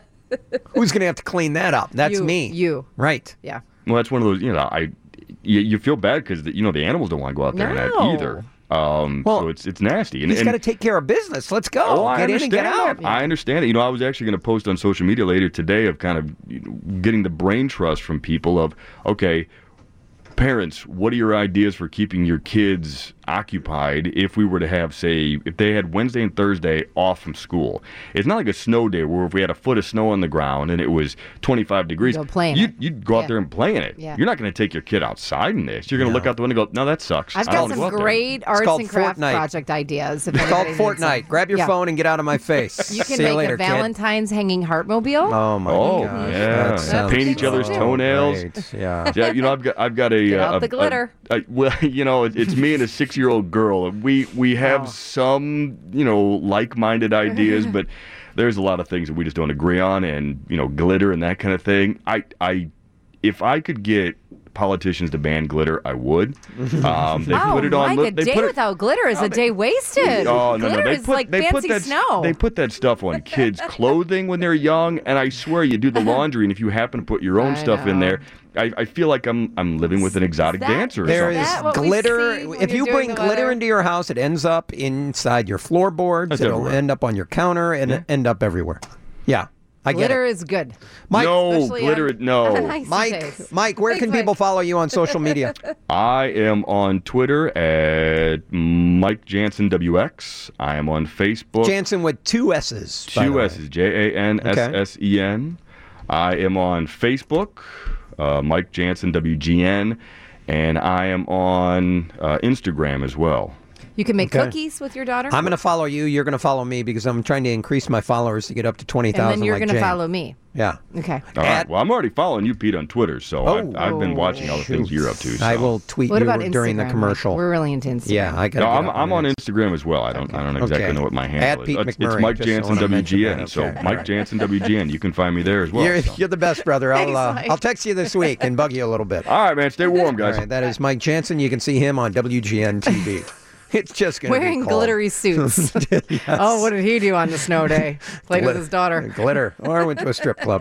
[SPEAKER 7] Who's going to have to clean that up? That's
[SPEAKER 8] you,
[SPEAKER 7] me.
[SPEAKER 8] You.
[SPEAKER 7] Right.
[SPEAKER 8] Yeah.
[SPEAKER 11] Well, that's one of those, you know, I you, you feel bad because, you know, the animals don't want to go out there
[SPEAKER 8] no.
[SPEAKER 11] and that either. Um,
[SPEAKER 7] well,
[SPEAKER 11] so it's it's nasty. And,
[SPEAKER 7] he's
[SPEAKER 11] and,
[SPEAKER 7] got to take care of business. Let's go.
[SPEAKER 11] Oh, I
[SPEAKER 7] get
[SPEAKER 11] understand
[SPEAKER 7] in and get out.
[SPEAKER 11] That. I understand it. You know, I was actually going to post on social media later today of kind of you know, getting the brain trust from people of, okay, parents, what are your ideas for keeping your kids occupied if we were to have, say, if they had Wednesday and Thursday off from school? It's not like a snow day where if we had a foot of snow on the ground and it was twenty-five degrees,
[SPEAKER 8] Go play in
[SPEAKER 11] you'd,
[SPEAKER 8] it.
[SPEAKER 11] you'd go out
[SPEAKER 8] Yeah.
[SPEAKER 11] there and play in it.
[SPEAKER 8] Yeah.
[SPEAKER 11] You're not going to take your kid outside in this. You're going to
[SPEAKER 7] No.
[SPEAKER 11] look out the window and go, no, that sucks.
[SPEAKER 8] I've
[SPEAKER 11] I don't
[SPEAKER 8] got
[SPEAKER 11] wanna go
[SPEAKER 8] some
[SPEAKER 11] out there."
[SPEAKER 8] great arts
[SPEAKER 7] called
[SPEAKER 8] and craft
[SPEAKER 7] Fortnite.
[SPEAKER 8] project ideas. If
[SPEAKER 7] It's called
[SPEAKER 8] anybody needs
[SPEAKER 7] Fortnite.
[SPEAKER 8] them.
[SPEAKER 7] Grab your
[SPEAKER 8] Yeah.
[SPEAKER 7] phone and get out of my face.
[SPEAKER 8] You can
[SPEAKER 7] See
[SPEAKER 8] make
[SPEAKER 7] you later,
[SPEAKER 8] a
[SPEAKER 7] kid.
[SPEAKER 8] Valentine's hanging heartmobile.
[SPEAKER 7] Oh my
[SPEAKER 11] Oh,
[SPEAKER 7] gosh.
[SPEAKER 11] yeah.
[SPEAKER 7] That sounds
[SPEAKER 11] Paint each other's
[SPEAKER 7] so
[SPEAKER 11] toenails.
[SPEAKER 7] great. Yeah.
[SPEAKER 11] Yeah, you know, I've got, I've got a,
[SPEAKER 8] Get
[SPEAKER 11] uh,
[SPEAKER 8] out
[SPEAKER 11] a-
[SPEAKER 8] the glitter.
[SPEAKER 11] a- a- well, you know, it, it's me and a six-year-old girl. We we have
[SPEAKER 8] Oh.
[SPEAKER 11] some, you know, like-minded ideas, but there's a lot of things that we just don't agree on, and you know, glitter and that kind of thing. I, I, if I could get politicians to ban glitter, I would. Um, they
[SPEAKER 8] oh,
[SPEAKER 11] put it on.
[SPEAKER 8] Mike, a
[SPEAKER 11] they
[SPEAKER 8] day
[SPEAKER 11] put it,
[SPEAKER 8] without glitter is a day wasted.
[SPEAKER 11] Oh, no,
[SPEAKER 8] glitter
[SPEAKER 11] no. They
[SPEAKER 8] is
[SPEAKER 11] put,
[SPEAKER 8] like
[SPEAKER 11] they
[SPEAKER 8] fancy
[SPEAKER 11] put that,
[SPEAKER 8] snow.
[SPEAKER 11] They put that stuff on kids' clothing when they're young, and I swear you do the laundry, and if you happen to put your own
[SPEAKER 8] I
[SPEAKER 11] stuff in
[SPEAKER 8] know.
[SPEAKER 11] there, I, I feel like I'm I'm living with an exotic
[SPEAKER 8] that-
[SPEAKER 11] dancer or
[SPEAKER 7] There
[SPEAKER 11] something.
[SPEAKER 7] is
[SPEAKER 8] that what we
[SPEAKER 7] glitter.
[SPEAKER 8] see when
[SPEAKER 7] If
[SPEAKER 8] you're
[SPEAKER 7] you
[SPEAKER 8] doing
[SPEAKER 7] bring
[SPEAKER 8] the
[SPEAKER 7] glitter
[SPEAKER 8] weather?
[SPEAKER 7] into your house, it ends up inside your floorboards.
[SPEAKER 11] That's
[SPEAKER 7] It'll
[SPEAKER 11] everywhere.
[SPEAKER 7] end up on your counter and
[SPEAKER 11] Yeah.
[SPEAKER 7] end up everywhere. Yeah, I get
[SPEAKER 8] Glitter
[SPEAKER 7] it.
[SPEAKER 8] is good.
[SPEAKER 7] Mike,
[SPEAKER 11] no,
[SPEAKER 8] Especially
[SPEAKER 11] glitter,
[SPEAKER 8] on-
[SPEAKER 11] no.
[SPEAKER 8] on icy
[SPEAKER 7] Mike,
[SPEAKER 8] days.
[SPEAKER 7] Mike, where
[SPEAKER 8] Thanks,
[SPEAKER 7] can people
[SPEAKER 8] Mike.
[SPEAKER 7] follow you on social media?
[SPEAKER 11] I am on Twitter at Mike Jansen W X. I am on Facebook.
[SPEAKER 7] Jansen with two S's. by the
[SPEAKER 11] Two
[SPEAKER 7] way.
[SPEAKER 11] S's, J A N S S E N. I am on Facebook, uh, Mike Jansen W G N, and I am on uh, Instagram as well.
[SPEAKER 8] You can make
[SPEAKER 7] Okay.
[SPEAKER 8] cookies with your daughter.
[SPEAKER 7] I'm going to follow you. You're going to follow me because I'm trying to increase my followers to get up to twenty
[SPEAKER 8] and
[SPEAKER 7] thousand.
[SPEAKER 8] then you're
[SPEAKER 7] like
[SPEAKER 8] going to
[SPEAKER 7] Jane.
[SPEAKER 8] follow me.
[SPEAKER 7] Yeah.
[SPEAKER 8] Okay.
[SPEAKER 11] All right.
[SPEAKER 7] At-
[SPEAKER 11] Well, I'm already following you, Pete, on Twitter, so
[SPEAKER 7] Oh.
[SPEAKER 11] I've, I've been watching all the things you're up to. So.
[SPEAKER 7] I will tweet
[SPEAKER 8] What
[SPEAKER 7] you
[SPEAKER 8] about Instagram?
[SPEAKER 7] during the
[SPEAKER 8] Mike?
[SPEAKER 7] commercial.
[SPEAKER 8] We're really into Instagram.
[SPEAKER 7] Yeah, I got.
[SPEAKER 11] No, I'm, I'm on Instagram as well. I don't I don't exactly
[SPEAKER 7] Okay.
[SPEAKER 11] know what my
[SPEAKER 7] At
[SPEAKER 11] handle
[SPEAKER 7] Pete
[SPEAKER 11] is. It's-
[SPEAKER 7] McMurray,
[SPEAKER 11] It's Mike
[SPEAKER 7] just
[SPEAKER 11] Jansen
[SPEAKER 7] wanna
[SPEAKER 11] W
[SPEAKER 7] mention
[SPEAKER 11] G
[SPEAKER 7] that.
[SPEAKER 11] N. So
[SPEAKER 7] Okay.
[SPEAKER 11] Mike Jansen W G N. You can find me there as well.
[SPEAKER 7] You're,
[SPEAKER 11] so.
[SPEAKER 7] you're the best, brother. I'll
[SPEAKER 8] Thanks,
[SPEAKER 7] uh,
[SPEAKER 8] Mike.
[SPEAKER 7] I'll text you this week and bug you a little bit.
[SPEAKER 11] All right, man. Stay warm,
[SPEAKER 7] All
[SPEAKER 11] guys.
[SPEAKER 7] right, that is Mike Jansen. You can see him on W G N T V. It's just going to be
[SPEAKER 8] Wearing
[SPEAKER 7] cold.
[SPEAKER 8] glittery suits.
[SPEAKER 7] Yes.
[SPEAKER 8] Oh, what did he do on the snow day? Played with
[SPEAKER 7] Glitter.
[SPEAKER 8] his daughter.
[SPEAKER 7] Glitter. Or went to a strip club.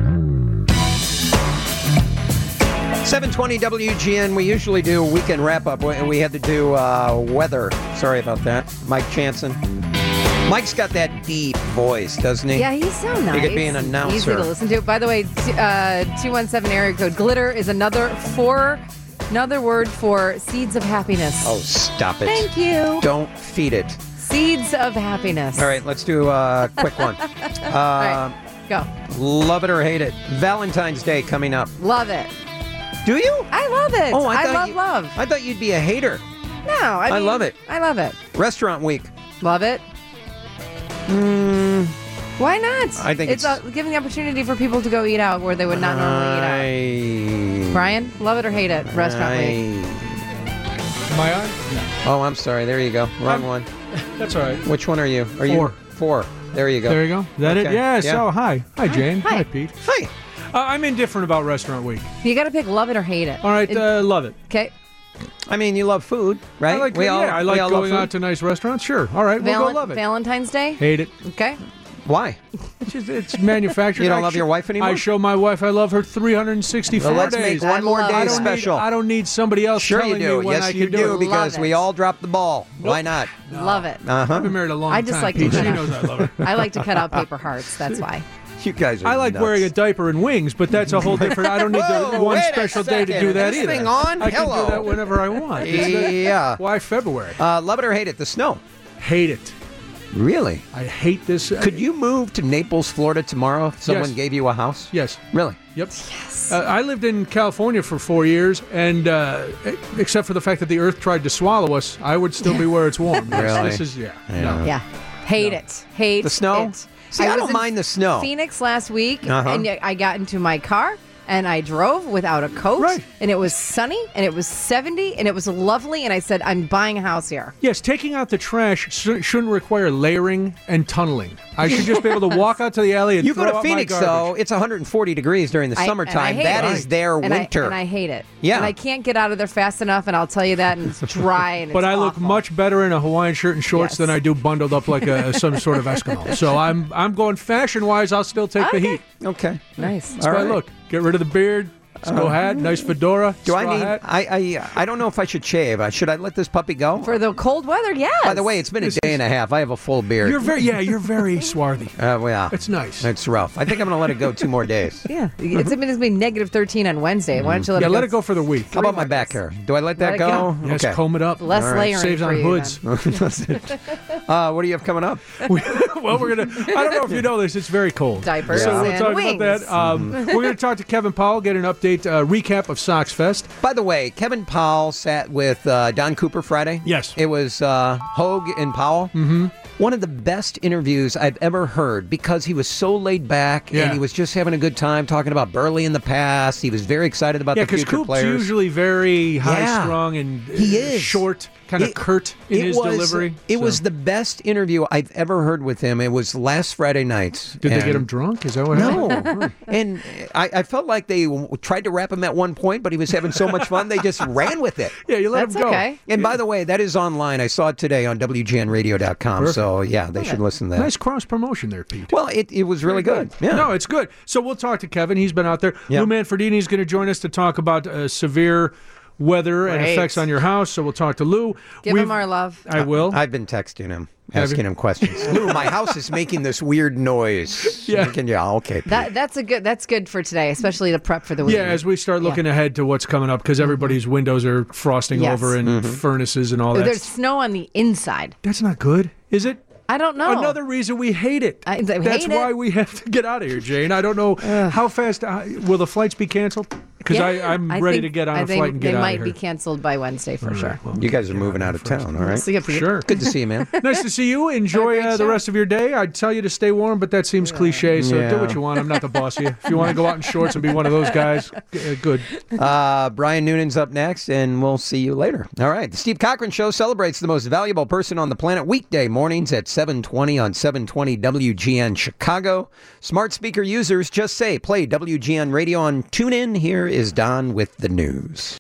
[SPEAKER 7] seven twenty W G N. We usually do weekend wrap up, and we had to do uh, weather. Sorry about that. Mike Jansen. Mike's got that deep voice, doesn't he?
[SPEAKER 8] Yeah, he's so nice.
[SPEAKER 7] He could be an announcer.
[SPEAKER 8] Easy to listen to. By the way, t- uh, two one seven area code glitter is another for another word for seeds of happiness.
[SPEAKER 7] Oh, stop it.
[SPEAKER 8] Thank you.
[SPEAKER 7] Don't feed it.
[SPEAKER 8] Seeds of happiness.
[SPEAKER 7] All right, let's do a quick one. Uh,
[SPEAKER 8] All right, go.
[SPEAKER 7] Love it or hate it. Valentine's Day coming up.
[SPEAKER 8] Love it.
[SPEAKER 7] Do you?
[SPEAKER 8] I love it.
[SPEAKER 7] Oh, I,
[SPEAKER 8] I
[SPEAKER 7] thought
[SPEAKER 8] love
[SPEAKER 7] you,
[SPEAKER 8] love.
[SPEAKER 7] I thought you'd be a hater.
[SPEAKER 8] No, I,
[SPEAKER 7] I
[SPEAKER 8] mean,
[SPEAKER 7] love it.
[SPEAKER 8] I love it.
[SPEAKER 7] Restaurant week.
[SPEAKER 8] Love it.
[SPEAKER 7] Mm,
[SPEAKER 8] Why not?
[SPEAKER 7] I think
[SPEAKER 8] it's,
[SPEAKER 7] it's-
[SPEAKER 8] a, giving the opportunity for people to go eat out where they would not normally eat out.
[SPEAKER 7] I,
[SPEAKER 8] Brian, love it or hate it? Restaurant week.
[SPEAKER 12] Am I on?
[SPEAKER 7] Oh, I'm sorry. There you go. Wrong
[SPEAKER 12] I'm-
[SPEAKER 7] one.
[SPEAKER 12] That's all right.
[SPEAKER 7] Which one are you? Are
[SPEAKER 12] Four.
[SPEAKER 7] you four? There you go.
[SPEAKER 12] There you go. Is that it?
[SPEAKER 7] Okay.
[SPEAKER 12] Yeah,
[SPEAKER 7] Yeah.
[SPEAKER 12] So, hi. Hi, Jane.
[SPEAKER 8] Hi.
[SPEAKER 12] Hi, Pete.
[SPEAKER 7] Hi.
[SPEAKER 12] Uh, I'm indifferent about restaurant week.
[SPEAKER 8] You got to pick love it or hate it.
[SPEAKER 12] All right,
[SPEAKER 8] It-
[SPEAKER 12] uh, love it.
[SPEAKER 8] Okay.
[SPEAKER 7] I mean, you love food, right?
[SPEAKER 12] I like,
[SPEAKER 7] we
[SPEAKER 12] yeah,
[SPEAKER 7] all,
[SPEAKER 12] I
[SPEAKER 7] we
[SPEAKER 12] like
[SPEAKER 7] all love
[SPEAKER 12] going
[SPEAKER 7] food.
[SPEAKER 12] out to nice restaurants. Sure. All right, we'll
[SPEAKER 8] Val-
[SPEAKER 12] go love it.
[SPEAKER 8] Valentine's Day?
[SPEAKER 12] Hate it.
[SPEAKER 8] Okay.
[SPEAKER 7] Why?
[SPEAKER 12] It's, just, it's manufactured.
[SPEAKER 7] You don't
[SPEAKER 12] I
[SPEAKER 7] love
[SPEAKER 12] sh-
[SPEAKER 7] your wife anymore?
[SPEAKER 12] I show my wife I love her three hundred sixty-four
[SPEAKER 7] Well, let's
[SPEAKER 12] days.
[SPEAKER 7] make one more
[SPEAKER 8] I
[SPEAKER 7] day
[SPEAKER 8] love
[SPEAKER 12] I
[SPEAKER 8] it.
[SPEAKER 12] don't
[SPEAKER 7] special.
[SPEAKER 12] Need, I don't need somebody else
[SPEAKER 7] Sure you
[SPEAKER 12] telling
[SPEAKER 7] do.
[SPEAKER 12] me when
[SPEAKER 7] Yes,
[SPEAKER 12] I
[SPEAKER 7] you
[SPEAKER 12] can
[SPEAKER 7] do,
[SPEAKER 12] it.
[SPEAKER 7] because
[SPEAKER 8] Love
[SPEAKER 7] we
[SPEAKER 8] it.
[SPEAKER 7] all dropped the ball. Why not?
[SPEAKER 8] Love it.
[SPEAKER 7] Uh-huh.
[SPEAKER 12] I've been married a long
[SPEAKER 8] I just
[SPEAKER 12] time.
[SPEAKER 8] like to
[SPEAKER 12] Pete.
[SPEAKER 8] cut
[SPEAKER 12] She
[SPEAKER 8] out-
[SPEAKER 12] knows I love her.
[SPEAKER 8] I like to cut out paper hearts. That's why.
[SPEAKER 7] You guys are
[SPEAKER 12] I like
[SPEAKER 7] nuts.
[SPEAKER 12] wearing a diaper and wings, but that's a whole different. I don't need
[SPEAKER 7] Whoa,
[SPEAKER 12] the one
[SPEAKER 7] wait a
[SPEAKER 12] special day to
[SPEAKER 7] second.
[SPEAKER 12] do that
[SPEAKER 7] Is this
[SPEAKER 12] either.
[SPEAKER 7] thing on?
[SPEAKER 12] I can
[SPEAKER 7] Hello.
[SPEAKER 12] do that whenever I want. It's the-
[SPEAKER 7] Yeah.
[SPEAKER 12] Why February?
[SPEAKER 7] Uh, love it or hate it? The snow.
[SPEAKER 12] Hate it.
[SPEAKER 7] Really?
[SPEAKER 12] I hate this.
[SPEAKER 7] Could you move to Naples, Florida tomorrow if someone
[SPEAKER 12] Yes.
[SPEAKER 7] gave you a house?
[SPEAKER 12] Yes.
[SPEAKER 7] Really?
[SPEAKER 12] Yep. Yes. Uh, I lived in California for four years, and uh, except for the fact that the Earth tried to swallow us, I would still be where it's warm. Yes,
[SPEAKER 7] Really?
[SPEAKER 12] This is yeah.
[SPEAKER 7] Yeah.
[SPEAKER 12] No.
[SPEAKER 8] Yeah. Hate it. Hate
[SPEAKER 7] The snow?
[SPEAKER 8] it.
[SPEAKER 7] See, I
[SPEAKER 8] was
[SPEAKER 7] don't
[SPEAKER 8] in
[SPEAKER 7] mind the snow.
[SPEAKER 8] Phoenix last week,
[SPEAKER 7] Uh-huh.
[SPEAKER 8] and I got into my car. And I drove without a coat,
[SPEAKER 12] Right.
[SPEAKER 8] and it was sunny, and it was seventy, and it was lovely, and I said, I'm buying a house here.
[SPEAKER 12] Yes, taking out the trash sh- shouldn't require layering and tunneling. I should just be able to walk out to the alley and
[SPEAKER 7] You
[SPEAKER 12] throw
[SPEAKER 7] go to
[SPEAKER 12] out my
[SPEAKER 7] Phoenix,
[SPEAKER 12] garbage.
[SPEAKER 7] though, it's one hundred forty degrees during the
[SPEAKER 8] I- and I
[SPEAKER 7] summertime.
[SPEAKER 8] hate
[SPEAKER 7] That
[SPEAKER 8] it.
[SPEAKER 7] is their
[SPEAKER 8] and
[SPEAKER 7] winter.
[SPEAKER 8] I, and I hate it.
[SPEAKER 7] Yeah.
[SPEAKER 8] And I can't get out of there fast enough, and I'll tell you that, and it's dry, and
[SPEAKER 12] But
[SPEAKER 8] it's
[SPEAKER 12] I look
[SPEAKER 8] awful.
[SPEAKER 12] much better in a Hawaiian shirt and shorts
[SPEAKER 8] Yes.
[SPEAKER 12] than I do bundled up like a, some sort of Eskimo. So I'm I'm going fashion wise. I'll still take the
[SPEAKER 8] Okay.
[SPEAKER 12] heat.
[SPEAKER 7] Okay.
[SPEAKER 8] Nice.
[SPEAKER 12] That's
[SPEAKER 7] All
[SPEAKER 12] why I
[SPEAKER 7] right.
[SPEAKER 12] look. Get rid of the beard. Straw hat, nice fedora.
[SPEAKER 7] Do I
[SPEAKER 12] straw
[SPEAKER 7] need?
[SPEAKER 12] hat.
[SPEAKER 7] I, I I don't know if I should shave. Uh, Should I let this puppy go?
[SPEAKER 8] For the cold weather, yes.
[SPEAKER 7] By the way, it's been a
[SPEAKER 12] This
[SPEAKER 7] day
[SPEAKER 12] is-
[SPEAKER 7] and a half. I have a full beard.
[SPEAKER 12] You're very yeah. You're very swarthy.
[SPEAKER 7] Uh, well, yeah.
[SPEAKER 12] It's nice.
[SPEAKER 7] It's rough. I think I'm going to let it go two more days.
[SPEAKER 8] Yeah. It's, I mean, it's been negative thirteen on Wednesday. Why don't you let
[SPEAKER 12] yeah,
[SPEAKER 8] it go?
[SPEAKER 12] let it go for the week.
[SPEAKER 7] How about my back hair? Do I let that
[SPEAKER 8] Let it
[SPEAKER 7] go?
[SPEAKER 8] go.
[SPEAKER 12] Yes,
[SPEAKER 7] Okay.
[SPEAKER 12] comb it up.
[SPEAKER 8] Less
[SPEAKER 7] All right.
[SPEAKER 8] layering
[SPEAKER 12] Saves
[SPEAKER 8] for
[SPEAKER 12] on
[SPEAKER 8] you,
[SPEAKER 12] hoods.
[SPEAKER 8] then.
[SPEAKER 7] uh, what do you have coming up?
[SPEAKER 12] well, we're gonna. I don't know if you know this. It's very cold.
[SPEAKER 8] Diapers
[SPEAKER 12] So we'll
[SPEAKER 8] and
[SPEAKER 12] talk
[SPEAKER 8] wings.
[SPEAKER 12] about that. Um, we're gonna talk to Kevin Powell, get an update, uh, recap of Sox Fest.
[SPEAKER 7] By the way, Kevin Powell sat with uh, Don Cooper Friday.
[SPEAKER 12] Yes.
[SPEAKER 7] It was uh, Hogue and Powell. Mm-hmm. One of the best interviews I've ever heard because he was so laid back
[SPEAKER 12] Yeah.
[SPEAKER 7] and he was just having a good time talking about Burley in the past. He was very excited about
[SPEAKER 12] Yeah,
[SPEAKER 7] the
[SPEAKER 12] because
[SPEAKER 7] future
[SPEAKER 12] Coop's
[SPEAKER 7] players.
[SPEAKER 12] usually very high
[SPEAKER 7] Yeah.
[SPEAKER 12] strung and
[SPEAKER 7] He
[SPEAKER 12] uh,
[SPEAKER 7] is.
[SPEAKER 12] short, kind of
[SPEAKER 7] It-
[SPEAKER 12] curt in
[SPEAKER 7] it
[SPEAKER 12] his
[SPEAKER 7] was,
[SPEAKER 12] delivery.
[SPEAKER 7] It
[SPEAKER 12] so.
[SPEAKER 7] was the best interview I've ever heard with him. It was last Friday night.
[SPEAKER 12] Did they get
[SPEAKER 7] and-
[SPEAKER 12] him drunk? Is that what happened?
[SPEAKER 7] No. and I, I felt like they w- tried to wrap him at one point, but he was having so much fun, they just ran with it.
[SPEAKER 12] Yeah, you let
[SPEAKER 8] That's
[SPEAKER 12] him go.
[SPEAKER 8] okay.
[SPEAKER 7] And by the way, that is online. I saw it today on W G N radio dot com.
[SPEAKER 12] Perfect.
[SPEAKER 7] So, yeah, they should listen to that.
[SPEAKER 12] Nice cross promotion there, Pete.
[SPEAKER 7] Well, it, it was really good. Yeah.
[SPEAKER 12] No, it's good. So we'll talk to Kevin. He's been out there.
[SPEAKER 7] Yeah.
[SPEAKER 12] Lou Manfredini is going to join us to talk about uh, severe weather and
[SPEAKER 8] Great.
[SPEAKER 12] effects on your house. So we'll talk to Lou.
[SPEAKER 8] Give
[SPEAKER 12] We've-
[SPEAKER 8] him our love.
[SPEAKER 12] I will.
[SPEAKER 7] I've been texting him,
[SPEAKER 12] Have
[SPEAKER 7] asking
[SPEAKER 12] you?
[SPEAKER 7] him questions. Lou, my house is making this weird noise.
[SPEAKER 12] Yeah.
[SPEAKER 7] Can you, okay.
[SPEAKER 8] That that's a good. That's good for today, especially to prep for the week.
[SPEAKER 12] Yeah, as we start looking ahead to what's coming up, because everybody's windows are frosting
[SPEAKER 8] Yes.
[SPEAKER 12] over and
[SPEAKER 7] Mm-hmm.
[SPEAKER 12] furnaces and all that.
[SPEAKER 8] There's snow on the inside.
[SPEAKER 12] That's not good, is it?
[SPEAKER 8] I don't know.
[SPEAKER 12] Another reason we hate it.
[SPEAKER 8] I- I
[SPEAKER 12] That's
[SPEAKER 8] hate
[SPEAKER 12] why
[SPEAKER 8] it.
[SPEAKER 12] we have to get out of here, Jane. I don't know how fast. Uh, will the flights be canceled? Because
[SPEAKER 8] Yeah,
[SPEAKER 12] I'm
[SPEAKER 8] I
[SPEAKER 12] ready
[SPEAKER 8] think-
[SPEAKER 12] to get on
[SPEAKER 8] I
[SPEAKER 12] a
[SPEAKER 8] think
[SPEAKER 12] flight and get
[SPEAKER 8] they
[SPEAKER 12] out
[SPEAKER 8] might
[SPEAKER 12] of
[SPEAKER 8] be
[SPEAKER 12] here.
[SPEAKER 8] canceled by Wednesday for sure.
[SPEAKER 7] You guys are moving out of town, all right?
[SPEAKER 8] See you, Pete.
[SPEAKER 12] Sure.
[SPEAKER 7] Good to see you, man.
[SPEAKER 12] Nice to see you. Enjoy
[SPEAKER 8] great
[SPEAKER 12] uh, the
[SPEAKER 8] show.
[SPEAKER 12] rest of your day. I'd tell you to stay warm, but that seems cliche, so
[SPEAKER 7] Yeah.
[SPEAKER 12] do what you want. I'm not the boss of you. If you want to go out in shorts and be one of those guys, g- uh, good.
[SPEAKER 7] Uh, Brian Noonan's up next, and we'll see you later. All right. The Steve Cochran Show celebrates the most valuable person on the planet weekday mornings at seven twenty on seven twenty W G N Chicago. Smart speaker users just say play W G N Radio on TuneIn. Here is Don with the news.